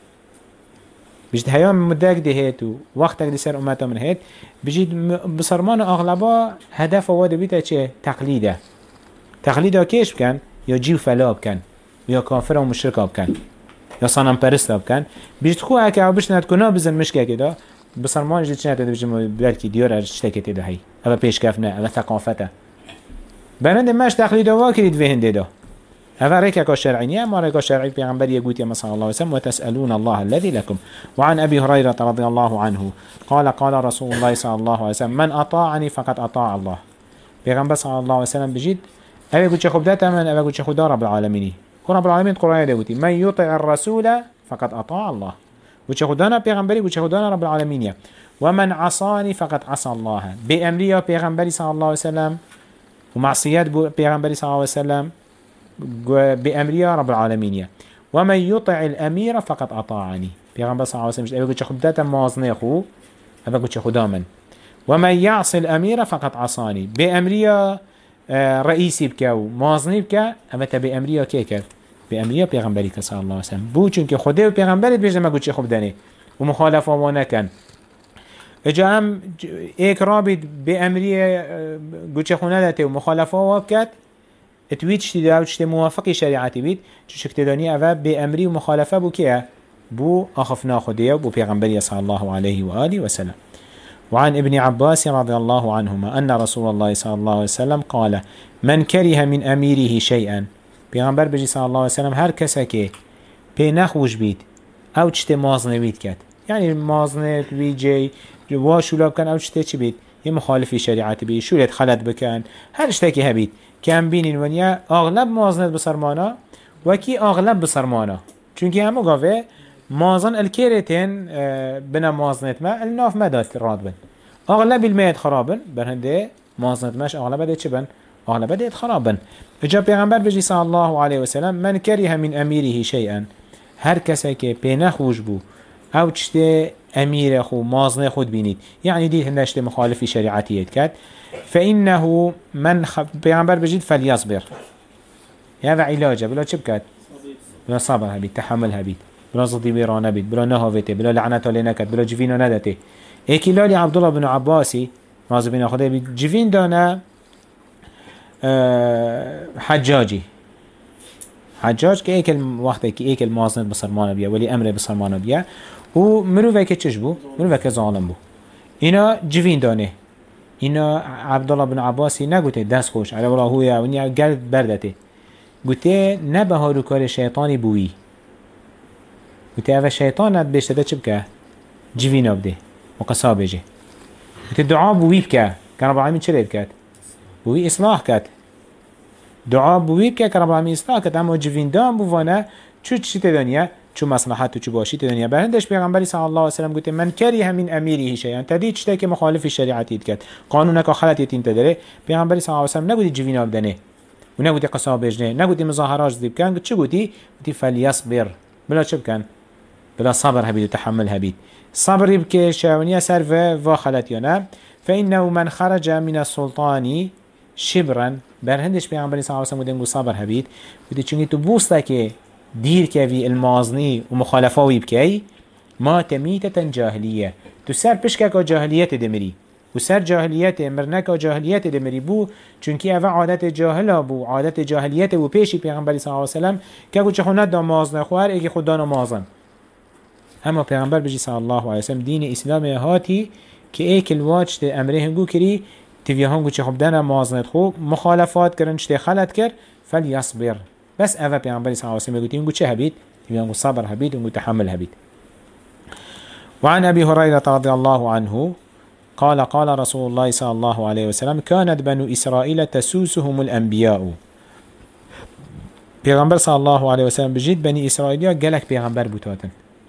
Speaker 1: بجد هيام مدك ده هيت و وقتك دي سر امته من هيت بجد بسرمان اغلبا هدف واد بيتا چه تقليده تقليده كيش بكن يا جيو فلا بكن يا كافر و مشرك بكن يا صنم پرست بكن بجد خو هكا او بشنات كنا بزن مشكا كده بسرمان جد چنات ده بجد بلكي ديار اشتاكي ده هي اما پیش كفنه اما ثقافته بنده ماش تقليده واكريد فهنده ده هذا ريكا شرعية ما ريكا شرعي بيغمبر يقول يا صلى الله عليه وسلم وتسألون الله الذي لكم. وعن أبي هريرة رضي الله عنه قال قال رسول الله صلى الله عليه وسلم من أطاعني فقد أطاع الله. بيغمبر صلى الله عليه وسلم بجد أبي قلت شخب داتا من أبي قلت شخب رب العالمين رب العالمين قرآن يقول من يطع الرسول فقد أطاع الله قلت شخب دانا بيغمبري قلت شخب دانا رب العالمين ومن عصاني فقد عصى الله بأمري بيغمبري صلى الله عليه وسلم ومعصيات بيغمبري صلى الله عليه وسلم بأمرية رب العالمين ومن يطع الأمير فقد أطاعني بيغمبر صلى الله عليه وسلم أبي قلت خداتا موازني أخو أبي قلت خداما ومن يعصي الأمير فقد عصاني بأمرية رئيسي بكاو موازني بكا أما تبي أمرية كيكر بأمرية بيغمبري صلى الله عليه وسلم بو چونك خده بيغمبري بيجي ما قلت خداني ومخالفة وانا كان اجا هم ايك رابط بأمرية قلت خونه داته ومخالفة وابكات اتويت شتي او شتي موافقي شريعتي بيت چو شكتداني اوه بأمري ومخالفة بو كيه بو اخفنا خديه بو پیغمبر صلى الله عليه وآله وسلم. وعن ابن عباس رضي الله عنهما أن رسول الله صلى الله عليه وسلم قال من كره من أميره شيئا پیغمبر بجي صلى الله عليه وسلم هر کسا که پی نخوش بید او چته مازنه بید کد يعني مازنه بيجي واشولا بكن او چته چه بید یه مخالفی شریعتی بید شولت خلط بکن هر اشتاكي هبید كم بينين ونيا أغلب موازنة بصرمانا وكي أغلب بصرمانا چونكي همو قافه موازن الكيرتين بنا موازنة ما الناف ما دات راد بن أغلب الميت خرابن برهنده موازنة ماش أغلب ده چه بن أغلب ده خرابن اجا پیغمبر بجي صلى الله عليه وسلم من كره من أميره شيئا هر کسی که پی خوش بو او چته امیر خو موازنه خود بینید يعني دي هندشت مخالفي شريعتي كات فإنه من خ... بيعنبر بجد فليصبر هذا علاجه بلا شبكات بلا صبر هبيت تحمل هبيت بلا صدي بيران هبيت بلا نهوته بلا لعنة لنكت بلا جفين ندته هيك لالي عبد الله بن عباسي راضي بنا خده جفين دانا أه حجاجي حجاج که ایکل وقتی که ایکل مازند بسرمان بیا ولی امر بسرمان بیا و مروفه که چش بو مروفه که ظالم بو اینا جوین دانه اینا عبدالله بن عباسی نگوته دست خوش علی والله هویا و نیا گرد بردته گوته نبه ها رو کار شیطانی بویی گوته اوه شیطانت بشته چه بکه جوین آبده و قصا بجه گوته دعا بویی بکه که رب العالمین چه بکد بویی اصلاح کد دعا بوی که رب العالمین اصلاح کرد اما جوین دام بوانه چو چی تدانیه چو مصلحت و چو باشی تدانیه برندش پیغمبری صلی الله علیه و سلم گفته من کریه من امیری شیئا تدید چته که مخالف شریعتی کرد قانون که خلط تین تداره پیغمبری صلی الله علیه و سلم نگویی جوین آبدنه و نگویی قصا بجنه نگویی مظاهرات زدیب کن چه گویی گویی فلیصبر بلا چه بکن بلا صبر هبید و تحمل هبید صبر بکه شاونیه سر و خلط یا نه فإنه من خرج من السلطان شبرا برهندش پیامبری صلی الله علیه و سلم گفت صبر هبید بده چونی تو بوسته که دیر کوی المازنی و مخالفه وی بکی ما تمیتة جاهلیه تو سر پشکک جاهلیت دمری و سر جاهلیت مرنک جاهلیت دمری بو چونکی اوه عادت جاهلا بو عادت جاهلیت و پیشی پیامبری صلی الله علیه و سلم که گوچه خونت دا مازن خوار اگه خود دانا مازن اما پیامبر بجی صلی الله علیه و سلم دین اسلام هاتی که ایکل واجت امره هنگو کری تیوی هم گوچه خب دانا مازنت خو مخالفات کرن چته خلط کر فلیصبر بس اوه پیامبری صلی الله علیه و سلم گوتیم گوچه هبید تیوی هم صبر هبید و تحمل هبید. وعن أبي هريرة رضي الله عنه قال قال رسول الله صلى الله عليه وسلم كانت بنو إسرائيل تسوسهم الأنبياء پیغمبر صلى الله عليه وسلم بجد بني إسرائيل قالك پیغمبر بوتاتن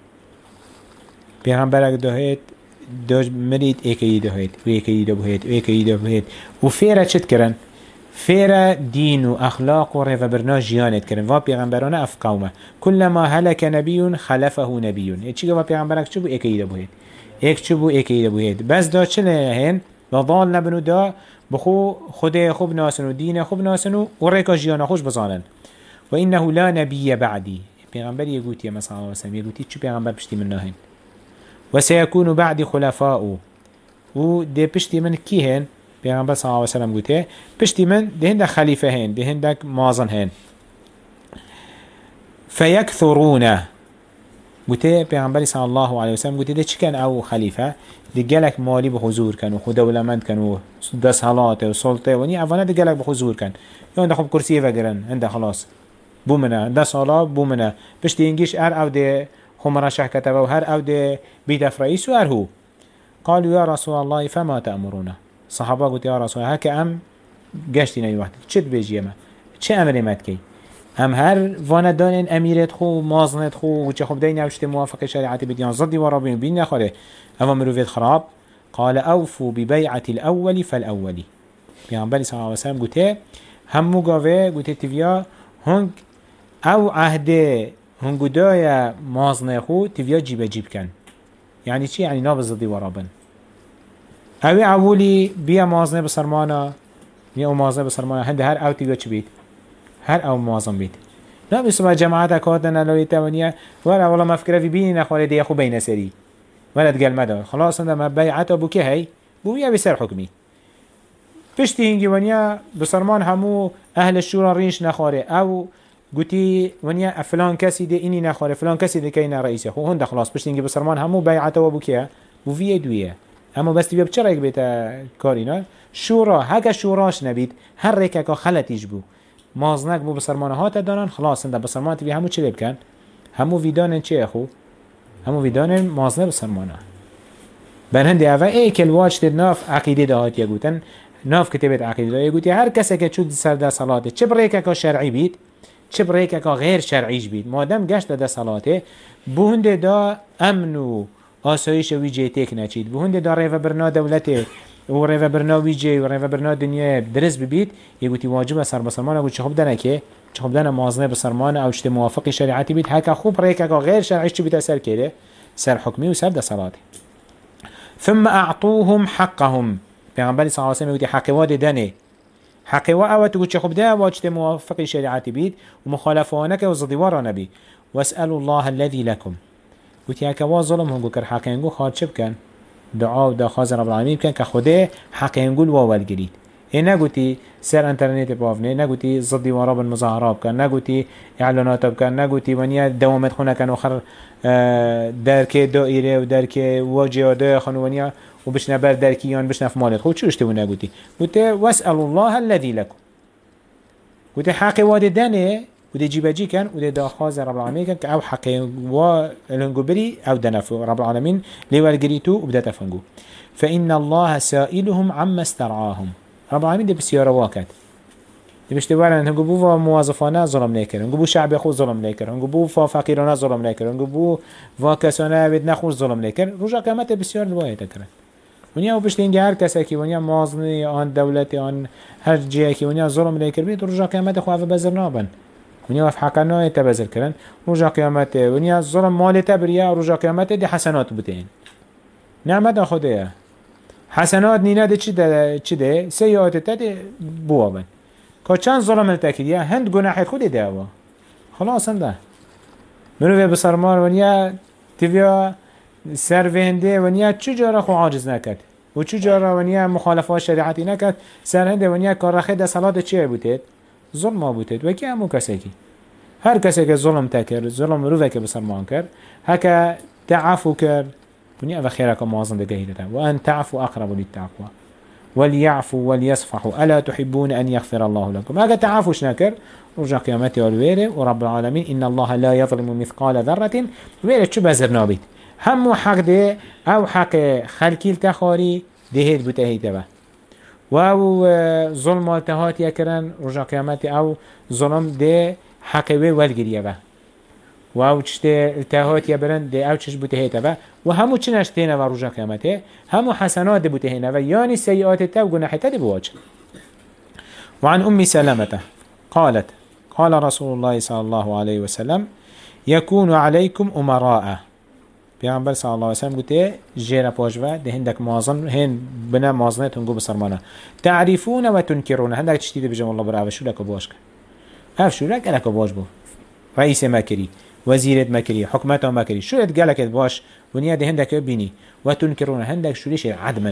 Speaker 1: پیغمبر دهيت دوج مريد ايكي دهيت ويكي دهيت ويكي دهيت وفيرا چت کرن فيرا دين واخلاق ورفا برنا جيانت كرن و پیغمبرانه اف قومه كلما هلك نبي خلفه نبي ايچي و پیغمبرك چبو اكيد بوهد ايك چبو اكيد بوهد بس دا چله هن وضال نبنو دا بخو خده خوب ناسنو دين خوب ناسنو وريكا جيانا خوش بزانن وإنه لا نبي بعدي پیغمبر يقول يا مسعى الله وسلم يقول چو پیغمبر پشتی من ناهن وسيكون بعد خلفاء و ده پشتی من کی هن پیغمبر صلی الله علیه و سلم گوته پشتی من ده هندک خلیفه هن ده هندک مازن هن فيكثرون گوته پیغمبر صلی الله علیه و سلم گوته ده چی کن او خلیفه ده گلک مالی به حضور کن و خود دولمند کن و دست حالات و سلطه و نی اوانه ده گلک به حضور کن یا هنده خوب کرسیه وگرن هنده خلاص بومنه ده سالا بومنه پشتی اینگیش ار او ده خمره شهکته و هر او ده بیدف رئیس و ار هو قالوا يا رسول الله فما تأمرونه صحابه قلت يا رسول الله هكا ام گشتين اي وقت چت بيجي اما چه امر مد كي ام هر وانا دانين اميرت خو مازنت خو وچه خب دين اوشت موافق شريعتي بديان ضدي ورابين بين نخوره اما مروفيت خراب قال اوفوا ببيعة الاول فالاولي بيعنبالي صلى الله عليه وسلم قلت همو قاوه قلت تفيا هنگ او عهده هنگو دايا مازن خو تفيا جيب جيب كان يعني چي يعني نابز ضدي ورابن اوی اولی بیا مازنه بسرمانه یا او مازنه بسرمانه هنده هر او تیگه چی بید هر او مازن بید نه بسیار جماعت اکادن الویتا ونیا ولا والله مفکره فی بینی نخواله دیگه خوب بین سری ولا تقل مدار خلاص انده ما بیعتا بو که هی بو بیا بسر حکمی پشتی هنگی ونیا بسرمان همو اهل الشورا رینش نخواره او گوتی ونیا فلان کسی ده اینی نخواره فلان کسی ده که این رئیسه خو هنده خلاص پشتی هنگی بسرمان همو بیعتا بو که بو وی دویه اما بس تبي بچرا یک بیت کارینا شورا هک شوراش نبید هر یک که خلتیش بو مازنک بو بسرمانه هات دانن خلاص انده بسرمانه تبي همو چه بکن همو ویدان چه خو همو ویدان مازنه بسرمانه برهند اوه ای کل واج تر ناف عقیده دهات یگوتن ناف کتابت عقیده دهات یگوتی هر کسی که چود سر ده صلاته چه بریک که شرعی بید چه بریک که غیر شرعیش بید مادم گشت ده صلاته بو هنده دا امنو آسایش ویجه تک نچید به هنده داره و برنا دولته و ریو برنا ویجه و ریو برنا دنیا درس ببید یه گوتی واجب سر بسرمانه گوت چه خوب دنه که چه خوب دنه مازنه بسرمانه او چه موافق شریعتی بید هکا خوب ریکا که غیر شرعیش چه بیت سر کرده سر حکمی و سر ده صلاته ثم اعطوهم حقهم پیغمبر صلی الله علیه و سلم گوتی حق واد دنه حق وا او تو چه خوب ده و چه موافق شریعتی بید و مخالفانه که و زدیوارانه بی واسالوا الله الذي لكم گوتی اگه وا ظلم هنگو کر حقینگو خواد چه بکن دعا و دخواست رب العالمین بکن که خوده حقینگو واول گرید این نگوتی سر انترنت باونه نگوتی ضدی وراب المظاهره بکن نگوتی اعلانات بکن نگوتی ونیا دوامت خونه کن آخر درک دایره و درک واجیاده خانوانیا و بشنه بر درکیان بشنه مالت خود چوشته و نگوتی گوتی واسأل الله الذي لكم گوتی حق واد دنه وده جيباجي كان وده داخاز رب العالمين كان كأو حقي والهنجو بري أو دنفو رب العالمين ليوال قريتو وبدأ تفنجو فإن الله سائلهم عما استرعاهم رب العالمين ده بسيارة واكت ده بشتوارا هنجو بو موظفانا ظلم نيكر هنجو بو شعب يخو ظلم نيكر هنجو بو فقيرانا ظلم نيكر هنجو بو واكسانا بد نخوش ظلم نيكر رجع كامته بسيار الواية تكرن ونیا و پشت اینگه هر کسی که ونیا مازنی آن دولتی آن هر جایی که ونیا ظلم نيكر بید رجع كامته خواه بزر نابن ونیا في حقنا يتبذل كرن رجع قيامته ونیا ظلم مال تبريا رجع قيامته دي حسنات بتين نعمت خديه حسنات نينا دي چه ده چه ده سيئات تد بوابن که چند ظلم التاكيديا هند گناح خود دعوا خلاص انده منو بسرمار ونیا تبيا سر وهنده ونیا چه جارا خو عاجز نکد و چه جارا ونیا مخالفات شریعتی نکد سر هنده ونیا کار خد صلات چه بوده ظلم ما بوده و کی همون کسی کی هر کسی که ظلم تکر ظلم رو وکه بسرمان کرد هکا تعفو کرد ونیا و خیرک موازن دگهیده و ان تعفو اقرب للتقوى وليعفوا وليصفحوا ألا تحبون أن يغفر الله لكم هكا تعافوش نكر رجع قيامته والويرة ورب العالمين إن الله لا يظلم مثقال ذرة ويرة شو بزر نابيت هم حق ده أو حق خلقي التخاري دهيد بتهيد به و ظلم التهات يكرن رجع قيامته أو ظلم ده حق والجريه به و او چشته التهات يبرن ده او چش بوته به و همو چنش تینه و رجا قیامته همو حسنات ده بوته و یعنی سیئات تا و گناحت ده بواجه وعن أم سلمة قالت قال رسول الله صلى الله عليه وسلم يكون عليكم أمراء. پیامبر صلی الله علیه و سلم گوته جیرا پاجوا ده هندک مازن هن بنا مازنتون گو بسرمانه تعرفون و تنکرون هندک چتی بجم الله برا شو لك باش اف شو لك لك باش بو رئیس مکری وزیرت مکری حکمت مکری شو ات قالك باش ونیا ده هندک بینی و تنکرون هندک شو ليش عدما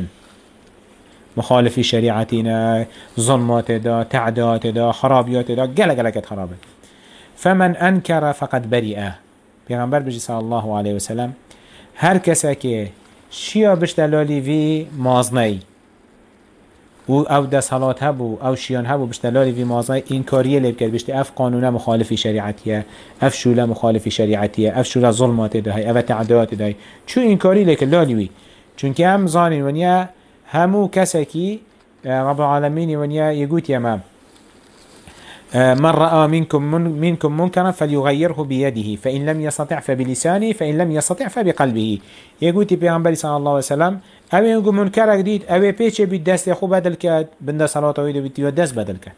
Speaker 1: مخالف شريعتنا ظلمات دا تعدات دا خرابيات دا قالك قالك خرابه فمن انكر فقد برئ. پیغمبر بجی صلی الله علیه و سلم هر کسی که شیا بشتلالی وی مازنی او او ده صلات هبو او شیان هبو بشتلالی وی مازنی این کاریه لیب کرد بشتی اف قانونه مخالفی شریعتیه اف شوله مخالفی شریعتیه اف شوله ظلمات دهی اف تعداد دهی چو این کاری لیک لالی وی چون که هم زانین ونیا همو کسی که رب العالمین ونیا یگوت یمام من رأى منكم من منكم منكرا فليغيره بيده فإن لم يستطع فبلسانه فإن لم يستطع فبقلبه. يقول پیامبر صلى الله عليه وسلم اوه يقول منكر جديد اوه پیچه بید دست خو بدل کرد بنده صلاة ويده بید دست بدل کرد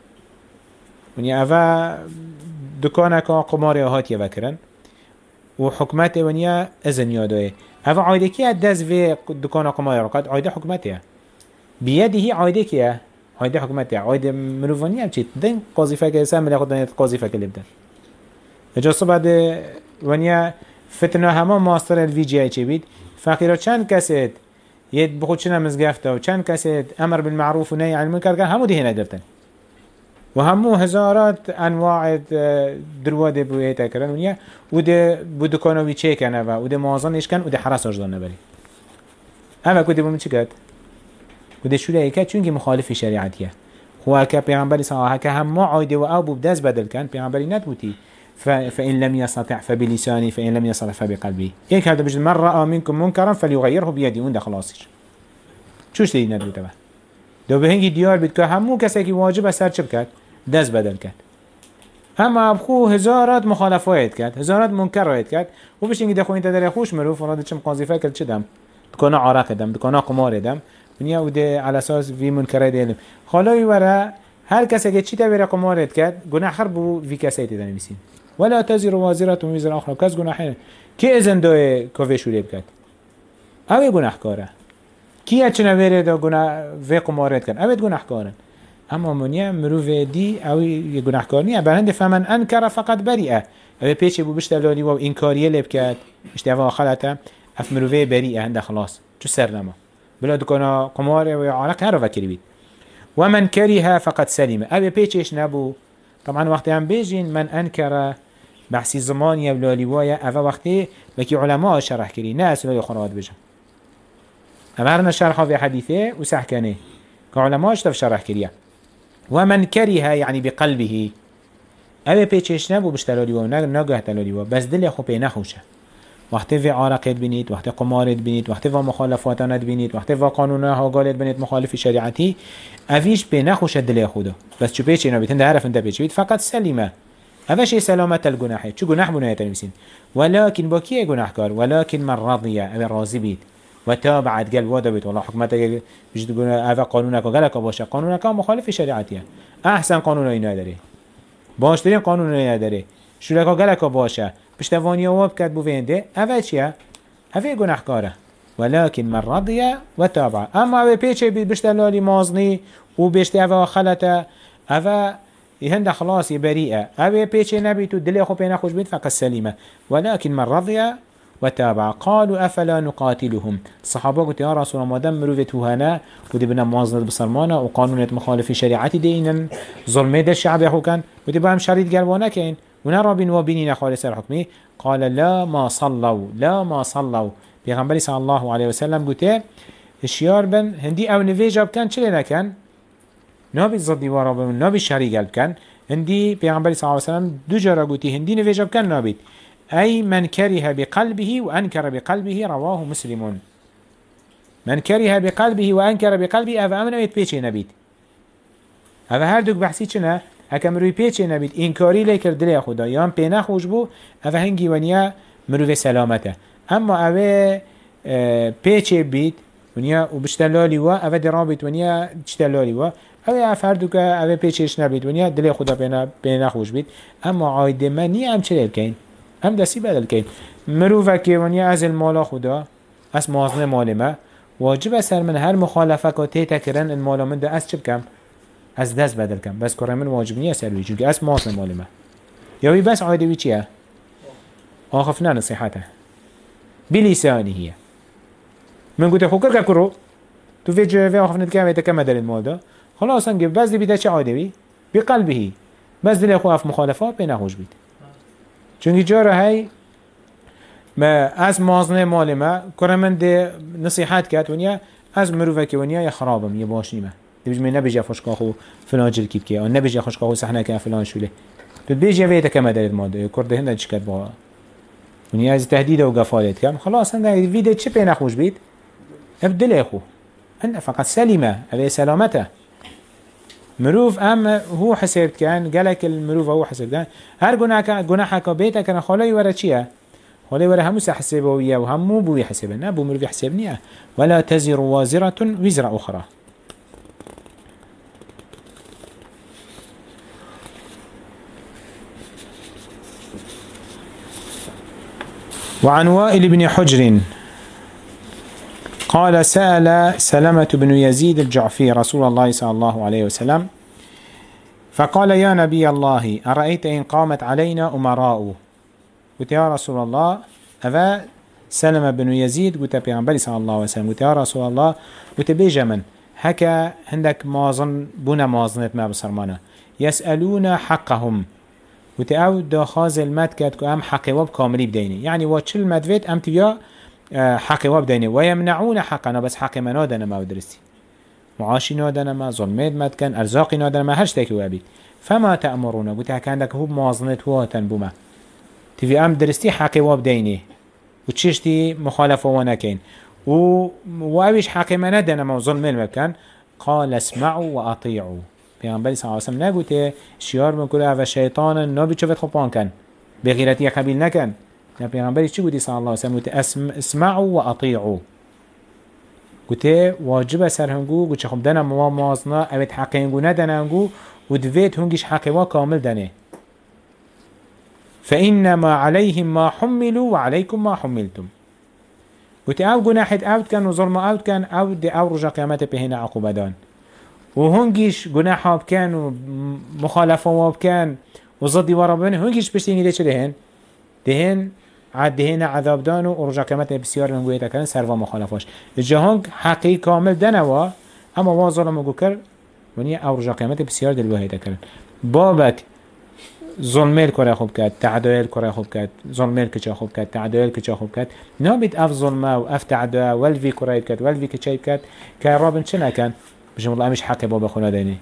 Speaker 1: ونیا اوه دکانه که قماری هاتیه وکرن و حکمت ونیا ازن یاده اوه عایده که دست و دکانه قماری رکد عایده حکمته بيده عایده که عایده حکمت عایده مروانی هم چیت دین قاضیفه که سهم ملی خود دانید قاضیفه که لبدن اجازه بعد ونیا فتنه همه ماستر الوی جی ای چی بید فقیرا چند کسید یه بخود چنه مزگفته و چند کسید امر بالمعروف و نهی عن المنکر کن همو دهنه گرفتن و همو هزارات انواع درواده بویه تکرن ونیا و ده بودکانوی چه کنه و ده موازنش کن و ده حرس اجدان نبری اما کده بومن چی کرد؟ وده شو لایکه چونکه مخالف شریعتیه خو که پیامبری صلی الله که هم ما عایده و او بدست بدل کن پیامبری ندبوتی فإن لم يستطع فبلسانه فإن لم يستطع فبقلبه یک هذا بجد من رأى منكم منكرا فليغيره بيده اون ده خلاصش چوش دی ندبوته با دو به هنگی دیار بید که همو کسی که واجب سر چه بکرد دست بدل کرد اما خو هزارات مخالفات کرد هزارات منکرات کرد و بش اینکه دخو انت در خوش مرو فراد چم قاضی فکر چه دم دکانه عراق دم دکانه قمار دم دنیا وده على اساس وی منکرات علم خالوی وره هر کسی که چی تا بره قمارت کرد گناه خر بو وی کسی تی دنمیسین ولا تزر وازره وزر اخرى کس گناه کی اذن دوی کوفه شوری بکرد اوی گناهکاره کی چنه وره دو گناه وی قمارت کرد اوی گناهکارن اما منیا مروه دی اوی گناهکار نیه برند فمن انکر فقط بریئه اوی پیچه بو بشتلالی و انکاریه لب کرد اشتوا خلطه اف مروه بریئه هنده خلاص چو سر نما بلا دکانا قمار و عرق هر وکری بید و من کریها فقط سلیمه اوی پیچش نبو طبعا وقتی هم بیجین من انکر بحثی زمانی ولالیوایا اوه وقتی وکی علماء شرح کری نه اصلالی خراد بجن اما هرنا شرحا في حديثه وسحكنه كعلماء اشتف شرح كريا ومن كره يعني بقلبه اوه پیچش نبو بشتلالی و نگه تلالی و بس دل خو پی نخوشه وقتی و عارقت بینید وقتی قمارت بینید وقتی و مخالفاتانت بینید وقتی و قانونها قالت بینید مخالف شریعتی اویش پی نخوشه دل خودو بس چو پیچ اینا بیتن ده عرف انت پیچ بید فقط سلیمه اوش سلامت الگناحی چو گناح بنا يتنمسين ولكن باكيه گناح كار ولكن من رضي او راضي بيت وتابعت قال وادا بيت والله حكمتك بجد تقول اوه قانونك وقالك باشه قانونك مخالف شريعتيه احسن قانون اینا داره باشترین قانون اینا داره شولکا قالك باشه بشتواني واب كد بو وينده اوه چيه اوه گناح كاره ولكن من رضي وتابع اما اوه پیچه بيت بشتلالي مازني و بشته اوه خلطه اوه يهند خلاص بريئة أبي بيتش نبيتو دلي أخو بينا خوش بيت فقط سليمة ولكن من رضي وتابع قالوا أفلا نقاتلهم الصحابة قلت يا رسول الله دم مروفتو هنا ودي بنا موازنة بصرمانة وقانونة مخالف شريعتي دينا ظلمي ده الشعب يخو كان ودي بهم شريط قلبوانا كين ونرى بين وبيننا خالص الحكمي قال لا ما صلوا لا ما صلوا بيغنبري صلى الله عليه وسلم قلت الشيار بن هندي أو نفيجاب كان چلنا كان نابی زدی وارا بمون نابی شری قلب کن هندی پیغمبر صلی الله علیه وسلم دو جرا گوتی هندی نویجاب کن نابید ای من کره بقلبه و انکر بقلبه رواه مسلمون من کره بقلبه و انکر بقلبه او امن اوید پیچه نبید او هر دوک بحثی چنه اکم روی پیچه نبید انکاری لیکر دلی خدا یا هم پینه خوش بو او هنگی ونیا مروی سلامته اما او پیچه بید ونیا و بشتلالی و او درابط ونیا چتلالی و او اف هر دو که او پیچش نبید ونیا دل خدا پینا پینا خوش بید اما عایده من نی ام چه کین ام دستی بدل کین مروفه که ونیا از المال خدا از مازن مال ما واجب سر من هر مخالفه که تیتا کرن المال من ده از چه بکم از دست بدل کم بس کار من واجب نیه سروی چون که از مازن مال ما یاوی بس عایده وی چیه آخفنا نصیحته بلسانه هي من قلت خوكر كرو تو في جوه آخفنا تكامل يتكمل در المال ده خلاص انجي بس دي بيتا چه عاده بي بقلبه بس دل اخو اف مخالفات بين اخوش بيت چونكي جاره هاي ما از مازنه مال ما كره من ده نصيحات كات ونيا از مروفك ونيا يا خرابم يا باشني ما دي بيج من نبيجي خوشكاخو فلان جل كيب كي او نبيجي خوشكاخو صحنه كان فلان شوله تو بيجي في يتكمل در المال ده كرده هنده چكت با ونيا از تهديد و قفالت كم خلاص هنده فيديو چه بين اخوش بيت ابدل اخو هنده فقط سلمه هذه سلامته مروف ام هو حساب كان قالك المروف هو حساب كان هر جناح جناح كبيته كان خلاي ورا چيه خلاي ورا همو حسابه ويا وهمو بو يحسبه نه بو مروف يحسبنيه ولا تزر وازرة وزر أخرى وعن وائل بن حجر قال سأل سلمة بن يزيد الجعفي رسول الله صلى الله عليه وسلم فقال يا نبي الله أرأيت إن قامت علينا أمراء قلت يا رسول الله أفا سلمة بن يزيد قلت بيغنبري صلى الله عليه وسلم قلت يا رسول الله قلت بيجا من هكا هندك مازن بنا مازنت ما بصرمانا يسألون حقهم قلت أو داخاز المد كاتكو أم حقي واب كاملي بديني يعني واتشل مدفت أم تبيا حقي واب ديني ويمنعون حقنا بس حقي ما نادنا ما ودرستي معاشي نادنا ما ظلميد مد كان أرزاقي نادنا ما هشتكي وابي فما تأمرون قلت هكا عندك هو مازنت واتن بما تبي أم درستي حقي واب ديني وتشتي مخالفة ونكين و وابيش حقي ما ندنا ما ظلمين مكان قال اسمعوا وأطيعوا پیامبری صلی الله علیه و سلم نگوته شیار میکنه او شیطان نبی چوت خوبان کن بغیرتی قبیل نکن نه پیامبری چی گویی صلی الله علیه و سلم گوته اسمعوا و اطیعوا گوته واجب سر هنگو گوچه خب دنم ما مازنا اوت حقینگو ندننگو و دویت هنگیش حقی وا کامل دنه فإنما عليهم ما حملوا وعليكم ما حملتم گوته او گناحت اوت کن و ظلم اوت کن او دی او رجا قیامت بهین عقوبه دان و هنگیش گناه بکن و مخالفه بکن و ضدی ورا ببین هنگیش پشتینگی ده چه دهن؟ دهن عد دهن عذاب دان و رجا قیامت بسیار منگویه تکن سر و مخالفاش جهانگ حقی کامل دنوا اما وا ظلم گو کر ونیا او رجا قیامت بسیار دلوهی تکن بابک ظلمل کره خوب کرد تعدایل کره خوب کرد ظلمل کچا خوب کرد تعدایل کچا خوب کرد نابید اف ظلمه و اف تعدایل ولوی کره کرد ولوی کچای کرد که رابن چه نکن بجم الله امش حقي بابا خنا ديني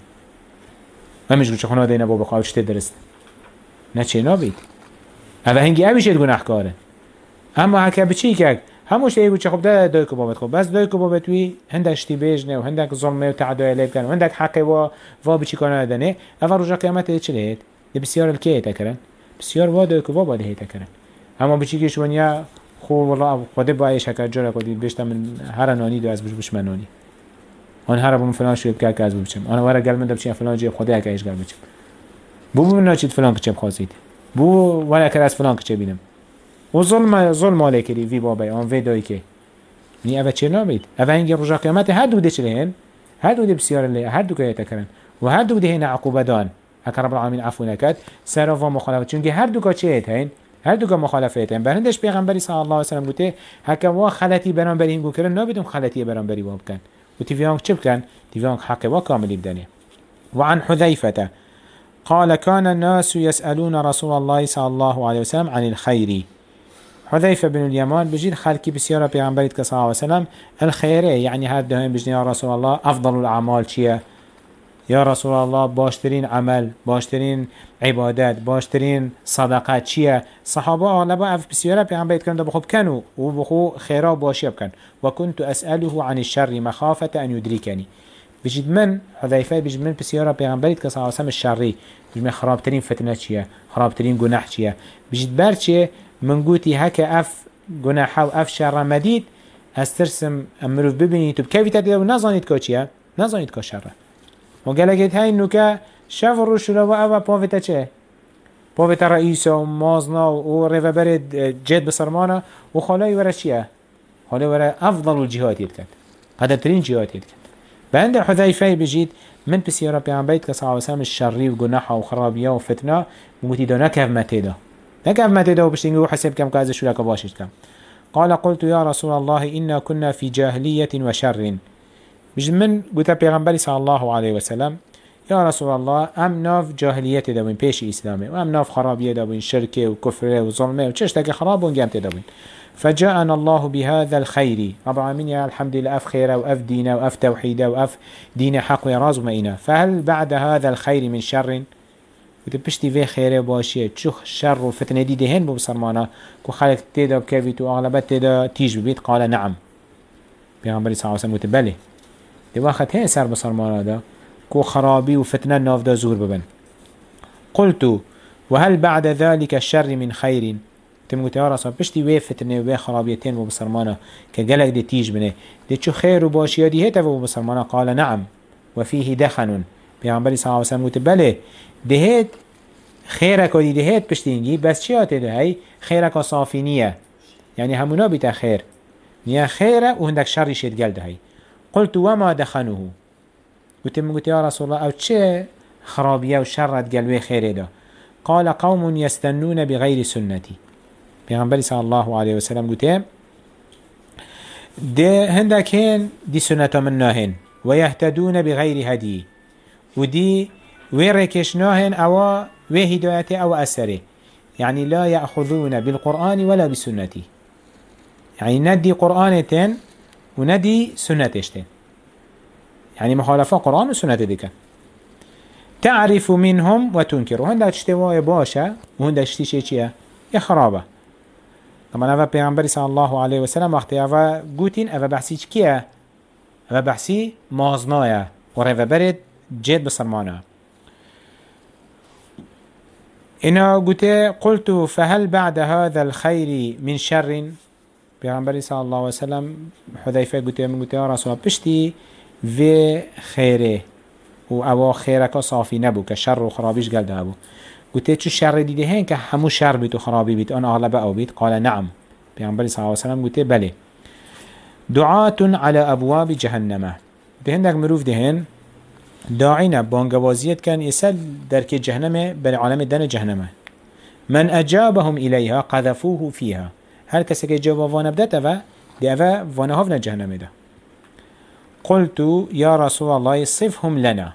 Speaker 1: امش قلت خنا دينا بابا خاوش تدرست نچه نابید اما هنگی امش گناه کاره اما هکا بچی که هموش ایگو چه خب ده دایکو بابت خب بس دایکو بابت وی هندک شتی بیجنه و هندک ظلمه و تعدایله بکن و هندک حقی و و بچی کنه دنه اول رجا قیامت چه لهید ده بسیار الکیه تکرن بسیار و دایکو بابا لهی تکرن اما بچی که شونیا خو والله خود بايش هكا جرا کدی بشتا من هر نانی دو از بش بش منونی آن هر بوم فلان شویب که از بچم آن ورا گل من دبچی فلان جیب خدا که ایش گل بچم بو بو ناچید فلان که چه خواستید بو ولا کر از فلان که چه بینم و ظلم ظلم علیکری وی بابای آن وی دایی که نی اوه چه نابید اوه اینگه رجا قیامت هر دو ده چه لهن هر دو ده بسیار له هر دو که تکرن و هر دو ده هن عقوبه دان اکر رب العالمین عفو نکد سر و مخالفت چون هر دو که چه هن هر دو که مخالفت هن برندش پیغمبری صلی الله علیه و سلم گفته هک وا خلطی برام بری اینگو کردن نابیدم خلطی برام بری واب کن و تیویانگ چه بکن تیویانگ حق وا کاملی بدنه وعن حذيفة قال كان الناس يسألون رسول الله صلى الله عليه وسلم عن الخير حذيفة بن اليمان بجيل خالكي بسيارة بيغنبريت صلى الله عليه وسلم الخير يعني هاد دهين بجني يا رسول الله أفضل الأعمال شيء يا رسول الله باشترين عمل باشترين عبادات باشترين صدقات شيء صحابة لبا أف بسيارة بيغنبريت كانوا بخوب كانوا وبخو خيرا باشيب كان وكنت أسأله عن الشر مخافة أن يدركني بجد من حذيفة بجد من بسيارة بيغنبريت صلى الله عليه وسلم الشري بجد من خرابترين فتنة شيء خرابترين جناح شيء بجد برشة من قوتي هكا أف جناح أو أف شر مديد استرسم أمروف ببيني تب كيف تدي ونظنيت كوشيا نظنيت كشر وقالك هاي إنه كا شاف الروش لو أبا بوفيتا چه بوفيتا رئيسة ومازنا ورفا برد جد بصرمانة وخالاي ورا چيه خالاي ورا أفضل الجهات يتكت هذا ترين جهات يتكت بعند حذيفة بجيت من بسي ربي عن بيت كصلى الله عليه وسلم الشري وجناحه وخرابية وفتنة مقولي ده نكف متدا نكف متدا وبشتنجو حسب كم كذا شو لك باشش كم قال قلت يا رسول الله إنا كنا في جاهلية وشر مش من قلت بيغنبري صلى الله عليه وسلم يا رسول الله أم ناف جاهلية دوين بيش إسلامي وأم ناف خرابية دوين شركة وكفر وظلمة وتشتكي خراب ونجمت دوين فجاءنا الله بهذا الخير رب العالمين يا الحمد لله أف خيره وأف دينه وأف توحيده وأف دين حق ويراز ومئنا فهل بعد هذا الخير من شر وتبشتي في خيره باشيه تشوخ شر وفتنة دي دهن ببصرمانا كو خلق تيدا بكافيت وأغلبات تيدا تيج ببيت قال نعم بيغنبري صلى الله عليه وسلم وتبالي دي واخد هين سر بصرمانا دا كو خرابي وفتنة ناف دا زور ببن قلت وهل بعد ذلك الشر من خير تمقول يا رسول بشتي وي فتنه وي خرابيتين وبصرمانه كجلك دي تيج بنه دي شو خير وباشيه دي هتا وبصرمانه قال نعم وفيه دخن بيغنبري صلى الله عليه وسلم وتبالي دهيت خيرك ودي دهيت بشتينجي بس شيات ده هاي خيرك صافينية يعني همونا بتا خير نيا خيره وهندك شر يشيد قال ده هاي قلت وما دخنه وتمقول يا رسول الله او تشي خرابية وشرت قلبي خير ده قال قوم يستنون بغير سنتي بيغنبري صلى الله عليه وسلم قلت ده هندك هين دي سنة منهن ويهتدون بغير هدي ودي ويركشناهن او وهدايته او اثره يعني لا يأخذون بالقرآن ولا بسنته يعني ندي قرآنتين وندي سنتشتين يعني مخالفة قرآن وسنة ديك تعرف منهم وتنكر وهندا تشتوى باشا وهندا تشتشي چيه يخرابه طبعا اوه پیغمبری صلی الله علیه وسلم وقتی اوه گوتین اوه بحثی چکیه اوه بحثی مازنایه و روه برد جد بسرمانه إنا قلت قلت فهل بعد هذا الخير من شر پیغمبری صلی الله علیه وسلم حذیفه قلت من قلت يا رسول الله پشتی في خيره و او خيرك صافي نبو كشر و خرابيش قال ده ابو قلت چو شر دیده هن که همو شر بیت و خرابی بیت آن اغلبه او بیت قال نعم پیغمبری صلی الله علیه وسلم قلت بله دعاة على ابواب جهنم ده هندك مروف دهن داعين بانقوازيت كان يسال درك جهنم بل عالم دن جهنم من اجابهم اليها قذفوه فيها هل كسي که جواب وانا بدت اوه ده اوه وانا هفنا جهنم ده قلت يا رسول الله صفهم لنا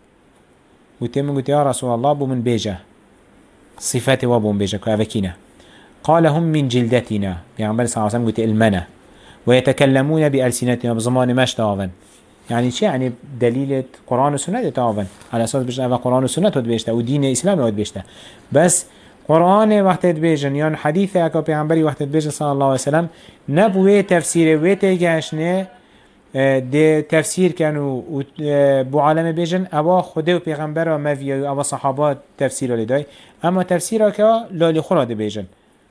Speaker 1: قلت من قلت يا رسول الله بو من بيجه صفات وابو من بيجه كأفكينا قال هم من جلدتنا يعني صلى الله عليه وسلم قلت المنا ويتكلمون بألسنتنا بزمان ماش تاوان يعني شيء يعني دليل قرآن وسنة تاوان على أساس بيجه أفا قرآن وسنة تدبيجته ودين إسلام تدبيجته بس قرآن وقت تدبيجن يعني حديث أكا بيعنبري وقت تدبيجه صلى الله عليه وسلم نبوه تفسيره ويتجاشنه ده تفسير كانوا بو عالم بيجن أبا خده و پیغمبر و مفيا و أبا صحابات تفسير لدي أما تفسير كا لالي خراد بيجن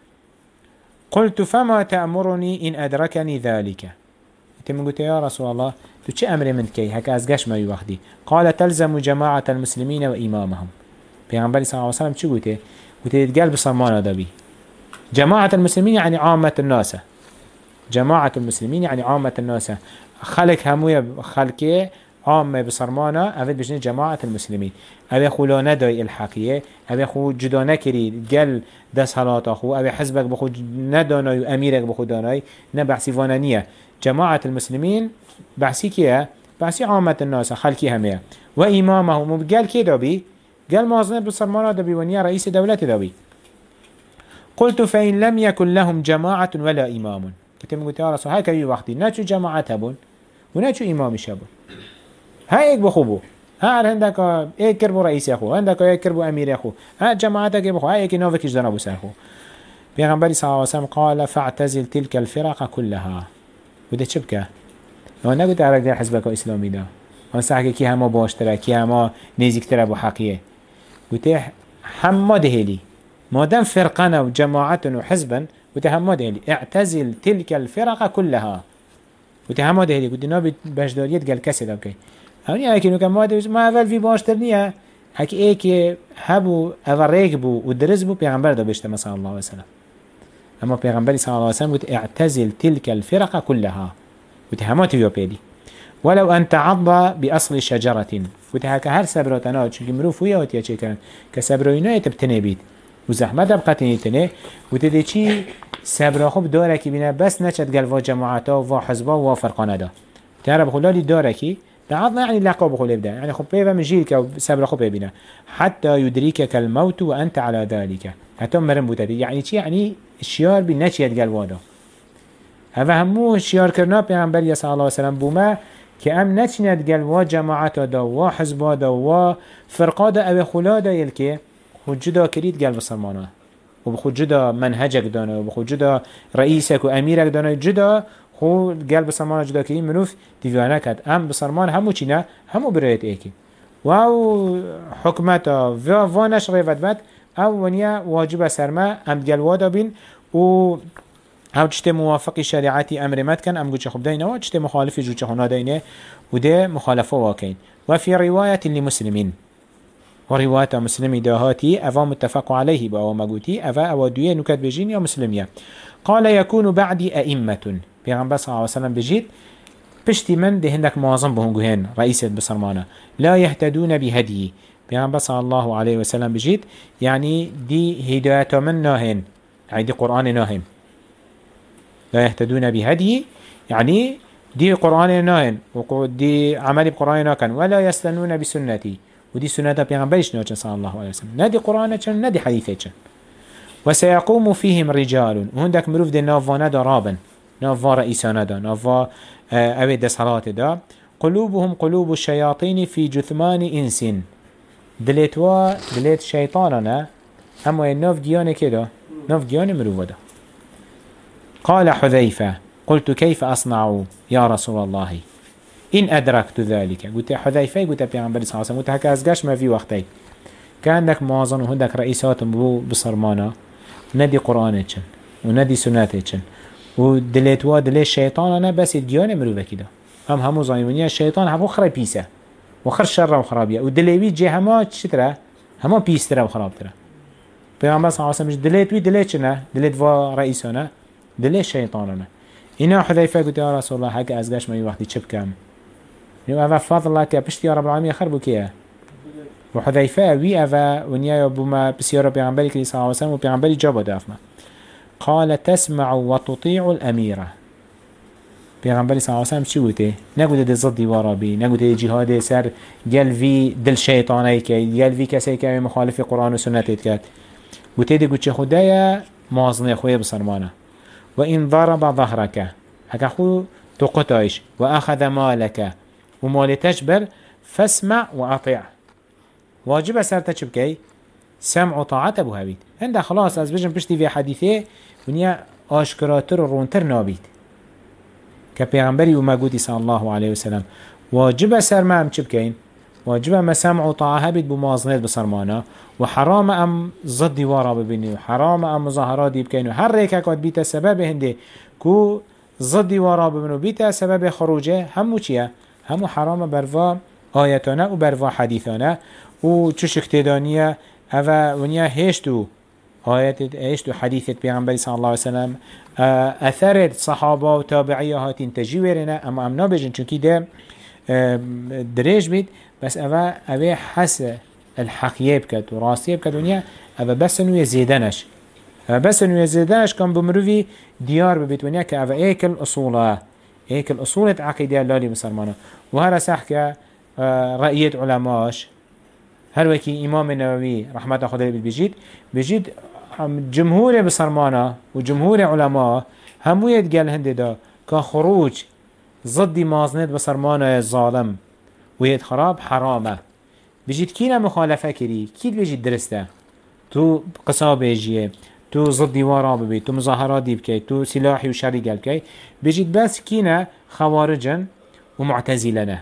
Speaker 1: قلت فما تأمرني إن أدركني ذلك تم قلت يا رسول الله تو چه أمر من كي هكا أزقاش ما يوخدي قال تلزم جماعة المسلمين وإمامهم پیغمبر صلى الله عليه وسلم چه قلت قلت يتقال بصرمان دبي جماعة المسلمين يعني عامة الناس جماعة المسلمين يعني عامة الناس خلق هموية خلقية عامة بصرمانة أفد بجنة جماعة المسلمين أبي خلو نداي الحقية أبي خو جدانا كري قل دس هلات أخو أبي حزبك بخو نداناي وأميرك بخو داناي نبحثي فانانية جماعة المسلمين بحثي كيه بحثي عامة الناس خلقي همية وإمامهم قال كي دابي قال موازنة بصرمانة دابي ونيا رئيس دولة دابي قلت فإن لم يكن لهم جماعة ولا إمام كتب قلت يا رسول هاي كبير وقتي ناتشو جماعة هبون وناتشو إمام شابون هاي ايك بخوبو ها عندك ايك كربو رئيس اخو عندك ايك كربو امير اخو ها جماعتك بخو هاي ايك نوفك جدنا بو ساخو بيغمبري صلى الله عليه وسلم قال فاعتزل تلك الفرق كلها وده شبكه لو نقول تعرف ده حزبك اسلامي ده انا صاحك كي هما باشترا كي هما نزيكتر ابو حقيه قلت حما دهلي ما دام فرقنا وجماعتنا وحزبا وتهمد هلي اعتزل تلك الفرق كلها وتهمد هلي قلت نابي بجداريت قال كسد اوكي هونی اکی نو کم وادی ما اول وی باشتر نیه اکی ایکی هبو اول ریک بو و درز بو پیغمبر دا بشته مثلا الله علیه وسلم اما پیغمبری صلی الله علیه وسلم قلت اعتزل تلك الفرق كلها قلت همات ويا بيدي ولو أن تعض بأصل شجرة قلت هكا هر سبراتنا چونك مروف ويا وتيا چه كرن كسبرينا يتبتني بيت وزحمة بقتني تنه قلت دي چي سبرا خوب داره كي بنا بس نشد قلوا جماعتا و حزبا و فرقانا دا تعرف خلالي داره كي تعضنا يعني لقب خلال ده يعني خب بيبا من جيلك سبرا خوب بيبنا حتى يدريكك الموت وأنت على ذلك حتى مرم بوتدي يعني چي يعني الشيار بنشيد قلوا دا هذا همو شيار كرنا پیغمبر صلى الله عليه وسلم بوما که ام نچیند گل و جماعت دا و حزب دا و فرقا دا او خلا دا یل که خود جدا کرید گل بسرمانه و بخود جدا منهجک دانه و بخود جدا رئیسک و امیرک دانه جدا خود گل بسرمانه جدا کرید منوف دیوانه کد ام بسرمان همو چینه همو برایت ایکی و او حکمتا و وانش ریفت بد او ونیا واجب سرما ام گل وادا بین و او چته موافق شریعتی امر مد کن ام گوچه خوب دینه و چته مخالفی جوچه خونا دینه و ده مخالفه واکین و فی روایت لمسلمین و روایت مسلمی دهاتی اوه متفق علیه با اوه مگوتی اوه اوه دویه نکت بجین یا مسلمیه قال يكون بعدي ائمه پیغمبر صلی الله علیه وسلم بجید پشتی من ده هندک معظم بهنگو هن رئیست بسرمانه لا يهتدون بهدی پیغمبر صلی الله علیه وسلم بجید یعنی دی هدایت من ناهن يعني دي قرآن ناهن لا يهتدون بهدي يعني دي قرآن ناهن ودي عمل بقرآن ناكن ولا يستنون بسنتي ودي سنة بيغمبرش ناكن صلى الله عليه وسلم نادي قرآن كان نادي حديثة كان وسيقوم فيهم رجال وهندك مروف دي نافوانا دا رابن نافوا رئيسانا دا نافوا اوه دا صلاة دا قلوبهم قلوب الشياطين في جثمان انس دلتوا دلت شيطاننا اما الناف ديانه كده ناف ديانه مروفا دا قال حذيفة قلت كيف أصنع يا رسول الله إن أدركت ذلك قلت حذيفة قلت بيغمبر صلى الله عليه وسلم قلت هكا أزقاش ما في وقتي كأنك موازن وهندك رئيسات بصرمانة ندي قرآنتشن وندي سناتتشن ودلتوا دلي الشيطان أنا بس الديانة مروفة كده هم همو ظاهرين الشيطان همو خراب بيسا وخر شر وخرابية ودلوي جي هما شترا هما بيسترا وخرابترا بيغمبر صلى الله عليه وسلم مش دلتوي دلتشنا دلتوا رئيسانا دلي الشيطاننا إنا حذيفة قلت يا رسول الله هكا أزقاش ما يوقتي تشب كام إنه أفا فضل الله كبشت يا رب العالمين خربو كيه وحذيفة وي أفا ونيا بما بس يا رب يغنبالي كلي صلى الله عليه وسلم وبيغنبالي جابه دافما قال تسمع وتطيع الأميرة بيغنبالي صلى الله عليه وسلم شو قلت نقول دي ضد ورابي نقول دي جهاد سر قال في دل شيطاني كي قال في كسي كي مخالف قرآن وسنة تتكات قلت دي قلت خدايا مازني خويا بصرمانه وإن ضرب ظهرك هكا خو تقطعش وأخذ مالك ومال تجبر فاسمع وأطيع واجب سرتك بكي سمع وطاعة أبو هبيت عند خلاص از بجن بشتي في حديثه ونيا آشكراتر ورونتر نابيت كبيغنبري وما قوتي صلى الله عليه وسلم واجب سر ما أم بكين واجب ما سمع وطاعة هبيت بمازنات بصرمانه وحرام ام ضد ورا ببيني وحرام ام مظاهرات بكين هر ريكا قد بيتا سبب هندي كو ضد ورا ببنو بيتا سبب خروجه همو چيه همو حرام بروا آياتنا و بروا حديثنا و چوش اقتدانية اوه ونيا هشتو آيات هشتو حديثة بيغنبري صلى الله عليه وسلم اثرت صحابة و تابعية هاتين تجيورنا اما امنا بجن چونكي ده دريج بيت بس اوه اوه حس الحقية بكت وراسية بكت ونيا اوه بس انو يزيدنش اوه بس انو يزيدنش كان بمروفي ديار ببيت ونيا كأوه ايك الأصولة ايك الأصولة عقيدة اللالي بسرمانه وهذا سحكة رأية علماش هر وكي إمام النووي رحمة الله خدري بيجيد بيجيد جمهور بسرمانه وجمهور علماء همو يتقال هنده دا كخروج ضد مازنت بسرمانه الظالم ويت خراب حرامه بيجيد كينا مخالفة كري كيد بيجيد درسته تو قصاب بيجيه تو ضد ورا ببي تو مظاهرات دي بكي تو سلاحي وشري قال بكي بيجيد بس كينا خوارجا ومعتزلنا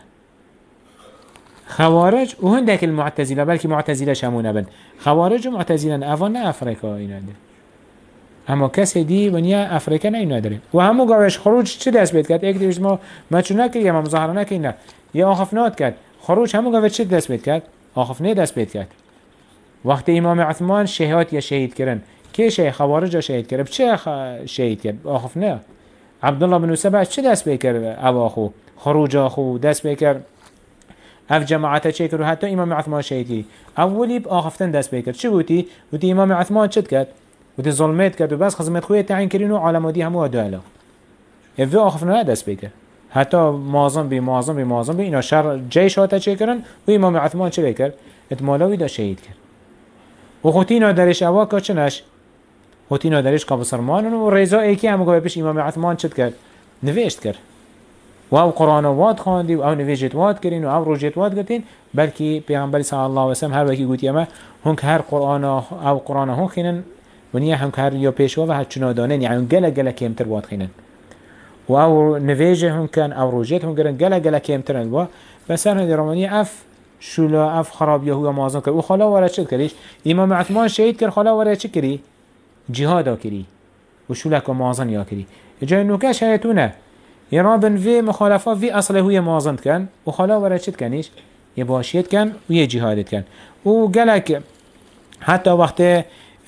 Speaker 1: خوارج وهندك المعتزلة بلكي معتزلة شامونا بن خوارج ومعتزلة أفنا أفريقيا ينادر اما کسی دی ونیا افریقا نه نداره و همو گاوش خروج چه دست بید کرد؟ یک دیوش ما ما چون نکرد یا ما مظاهره نکرد یا آخفنات کرد خروج همون قوه چه دست بید کرد؟ آخفنه دست بید کرد. وقت امام عثمان شهاد یا شهید کردن که شه خوارج شهید کرد چه شهید کرد؟ آخفنه. عبدالله بن سبع چه دست بید کرد؟ او آخو خروج آخو دست بید کرد. اف جماعت چه کرد و حتی امام عثمان شهید کرد. اولی با آخفتن دست بید کرد. چه گویی؟ گویی امام عثمان چه کرد؟ گویی ظلمت کرد و بس خدمت خوی تعیین کردن و علامتی همو دالا. اوی آخفتن دست بید کرد. حتی معظم بی معظم بی معظم بی اینا شر جیش هاتا چه کردن و امام عثمان چه بکرد؟ اتمالاوی دا شهید کرد. و خوتینا درش اوا که چنش؟ خوتینا درش که بسرمان و رضا ایکی همو که پیش امام عثمان چه کرد؟ نوشت کرد. و او قرآن واد خواندی و او نوشت واد کردین و او روجت واد کردین بلکه پیغمبر صلی الله علیه و سلم هر وکی گویی اما هنگ هر قرآن او قرآن هم خینن و نیا هنگ هر یا پیشوا و هر چنادانن یعنی گله گله کمتر واد خینن. و او نویجه هم کن او روجت هم کردن گله گله کمترن و بس هر درمانی اف شولا اف خرابیه هو مازن کرد و خلا وارد چه کردیش امام عثمان شهید کرد خلا وارد چه کردی جهاد کردی و شولا که مازن یا کردی جای نوکش هیتونه ایران وی مخالفه وی اصله هوی مازن کن و خلا وارد چه کنیش یه باشیت کن و یه جهادت کن و گله حتی وقت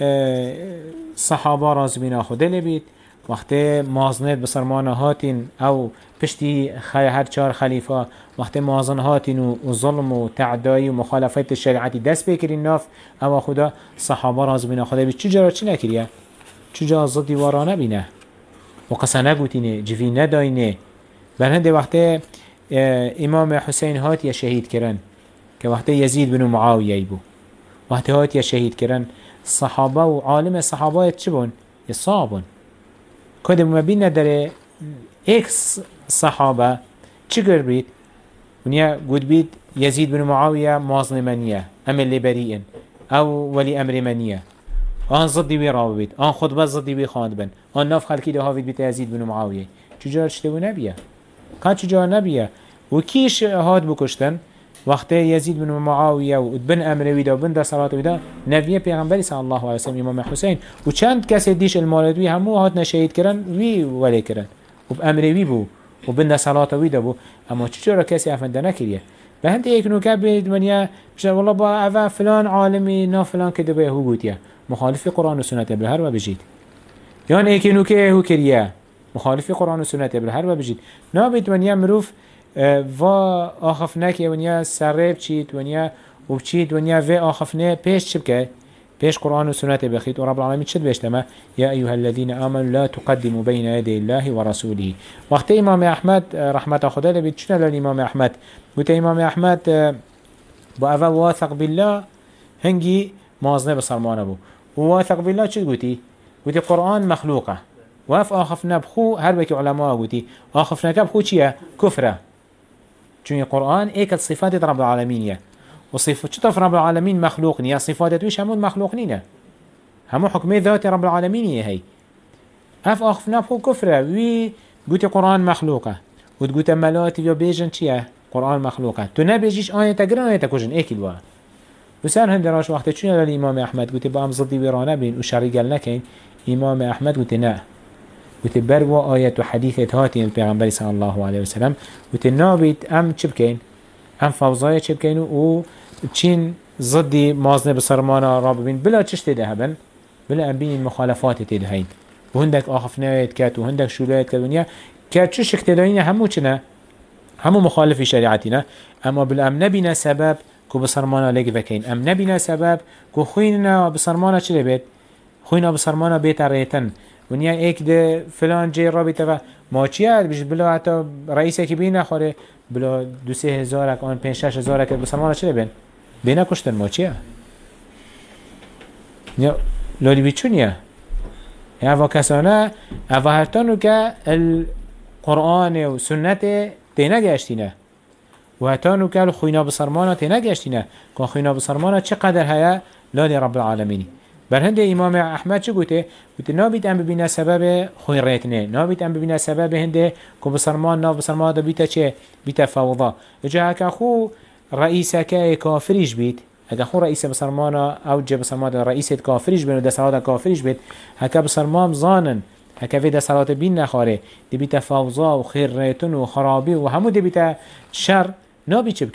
Speaker 1: صحابه رازبین خود لبید وقت مازنت بسرمان هاتین او پشتی خی هر چهار خلیفه وقت مازن هاتین و ظلم و تعدایی و مخالفت شریعتی دست بکرین ناف او خدا صحابه رازبین خدا بید چجا را چی نکریه؟ چجا ضد دیوارانه بینه؟ و قصه نگوتینه جوی نداینه برهنده وقت امام حسین هات یا شهید کرن که وقت یزید بن معاویه بو وقت هات یا شهید کرن صحابه و عالم صحابه چه بون؟ یصابون کدوم مبینه داره اکس صحابه چی گر بید؟ ونیا گود بید یزید بن معاویه مازن منیه امل بریئن او ولی امر منیه آن ضدی بی راب بید آن خطبه ضدی بی خواند بن آن ناف خلکی ده هاوید بیت یزید بن معاویه چجار چطور نبیه؟ که چجار نبیه؟ و کیش هاد بکشتن؟ وقت یزید بن معاویه و بن امروی ده و بن ده صلات ویده نبیه پیغمبری صلی الله علیه وسلم امام حسین و چند کسی دیش المالدوی همو هاد نشهید کرن وی ولی کرن و امروی بو و بن ده صلات ویده بو اما چجار کسی افنده نکریه؟ به هنده یک نوکه بید منیه بشه والله با اوه فلان عالمی نا فلان کده به هو گوتیه مخالف قرآن و سنت ابلهر و بجید یان ایکی نوکه هو کریه مخالف قرآن و سنت ابلهر و بجید نا بید ونیا مروف و آخفنه که ونیا سرب چید ونیا و چید ونیا و آخفنه پیش چی بکه پیش قرآن و سنت بخید و رب العالمین چید بشتمه یا ایها الذین آمنوا لا تقدموا بین یدی الله و رسوله وقت امام احمد رحمت خدا لبید چنه لان امام احمد قلت امام احمد با اوه واثق بالله هنگی مازنه بسرمانه بو وواثق بالله چی قلتي؟ قلتي قرآن مخلوقه واف آخفنا بخو هر بك علماء قلتي آخفنا كبخو چيه؟ كفره چون قرآن ايك صفات رب العالمين وصفات چطف رب العالمين مخلوق نيا صفات توش همون مخلوق نينا همو حكمي ذات رب العالمين هي اف آخفنا بخو كفره وي قلتي قرآن مخلوقه وتقلت ملاتي يا بيجن چيه؟ قرآن مخلوقه تو نبيجيش آية تقرن آية تكوشن ايك الواه وسان هندراش وقت چون الامام احمد قلت با ام ضدی ویرانه بین و شری گل نکن امام احمد قلت نه قلت بر و آیت و حدیثت هاتین پیغمبر صلی الله علیه وسلم قلت نابید ام چه بکن ام فوضای چه بکن و چین ضدی مازنه بسرمانا را ببین بلا چش تده هبن بلا ام بین مخالفات تده هید و هندک آخفنایت کت و هندک شولایت کت ونیا که چش اختلاین همو چنه همو مخالفی شریعتینا اما بلا ام نبینه سبب کو بسرمانا لگی بکین ام نبینا سبب کو خوینا بسرمانا چلی بید خوینا بسرمانا بیت ریتن ونیا ایک ده فلان جی را بیت و ما چیه بیش بلا حتی رئیسه که بینه خوره بلا دو سه هزارک آن پنج شش هزارک بسرمانا چلی بین بینه کشتن ما چیه نیا لالی بی چونیه اوه کسانه اوه هرتانو که القرآن و سنت دینه گشتینه و هتانو که خوینا بسرمانا تی نگشتینه که خوینا بسرمانا چقدر هیا لالی رب العالمینی برهنده امام احمد چه گوته؟ گوته نابید ام ببینه سبب خوی ریتنه نابید ام ببینه سبب هنده که بسرمان ناف بسرمانا دا بیتا چه؟ بیتا فوضا اجا هکا خو رئیسه که کافریش بید هکا خو رئیسه بسرمانا او جه بسرمانا رئیسه کافریش بید و دستالاتا کافریش بید هکا بسرمان زانن هکا في دستالات بین نخاره دی بیتا فوضا و خیر ریتن و خرابی و همو دی بیتا شر نابی چه بکن؟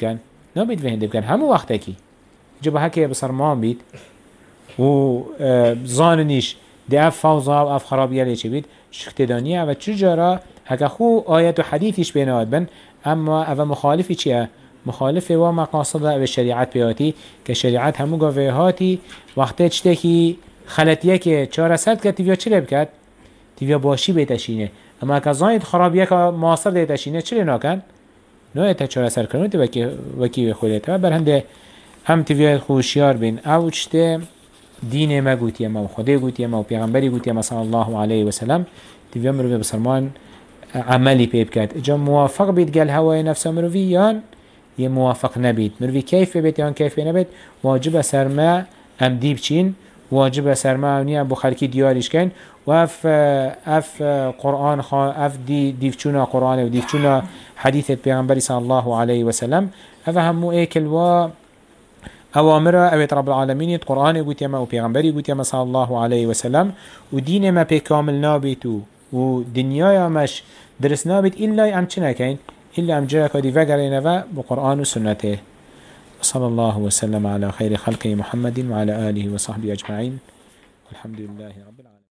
Speaker 1: نابید وهنده بکن همو وقت کی جبه هکی بسرمان بید و اه، زاننیش ده اف فوضا و اف خرابیه لیچه بید شکتدانیه و چجارا هکا خو آیت و حدیثیش بیناد بن اما او مخالفی چیه؟ مخالفه و مقاصد او شریعت بیاتی که شریعت همو گاوه هاتی وقتی چته که خلطیه که چاره سرد که تیویا چلی بکد؟ تیویا باشی بیتشینه اما اکا زانید خرابیه که معاصر دیتشینه چلی ناکن؟ نه ایتا چاره سر کنو تو وکی وکی خودت و بر هنده هم تیویا خوشیار بین او چته دین ما گوتیه ما و خدا گوتیه ما و پیغمبری گوتیه ما صلی الله علیه و سلم تیویا مروی بسرمان عملی پیب کرد جا موافق بید گل هوای نفس مروی یان یه موافق نبید مروی کیف بید یان کیف نبید واجب سرما ام دیب چین واجب سرما اونی ام بخلکی دیارش کن و اف اف قرآن خوا اف دی دیفچونا قرآن و دیفچونا حدیث پیغمبری صلی الله علیه و سلم اف همو ایکل و اوامر اوید رب العالمین قرآن گوتی ما و پیغمبری گوتی ما صلی الله علیه و سلم و دین ما پی کامل نابیتو و دنیای مش درس نابید إلا ام چه نکین إلا ام جا کدی وگرینه و بقرآن و سنته صلى الله وسلم على خير خلقه محمد وعلى آله وصحبه أجمعين والحمد لله رب العالمين.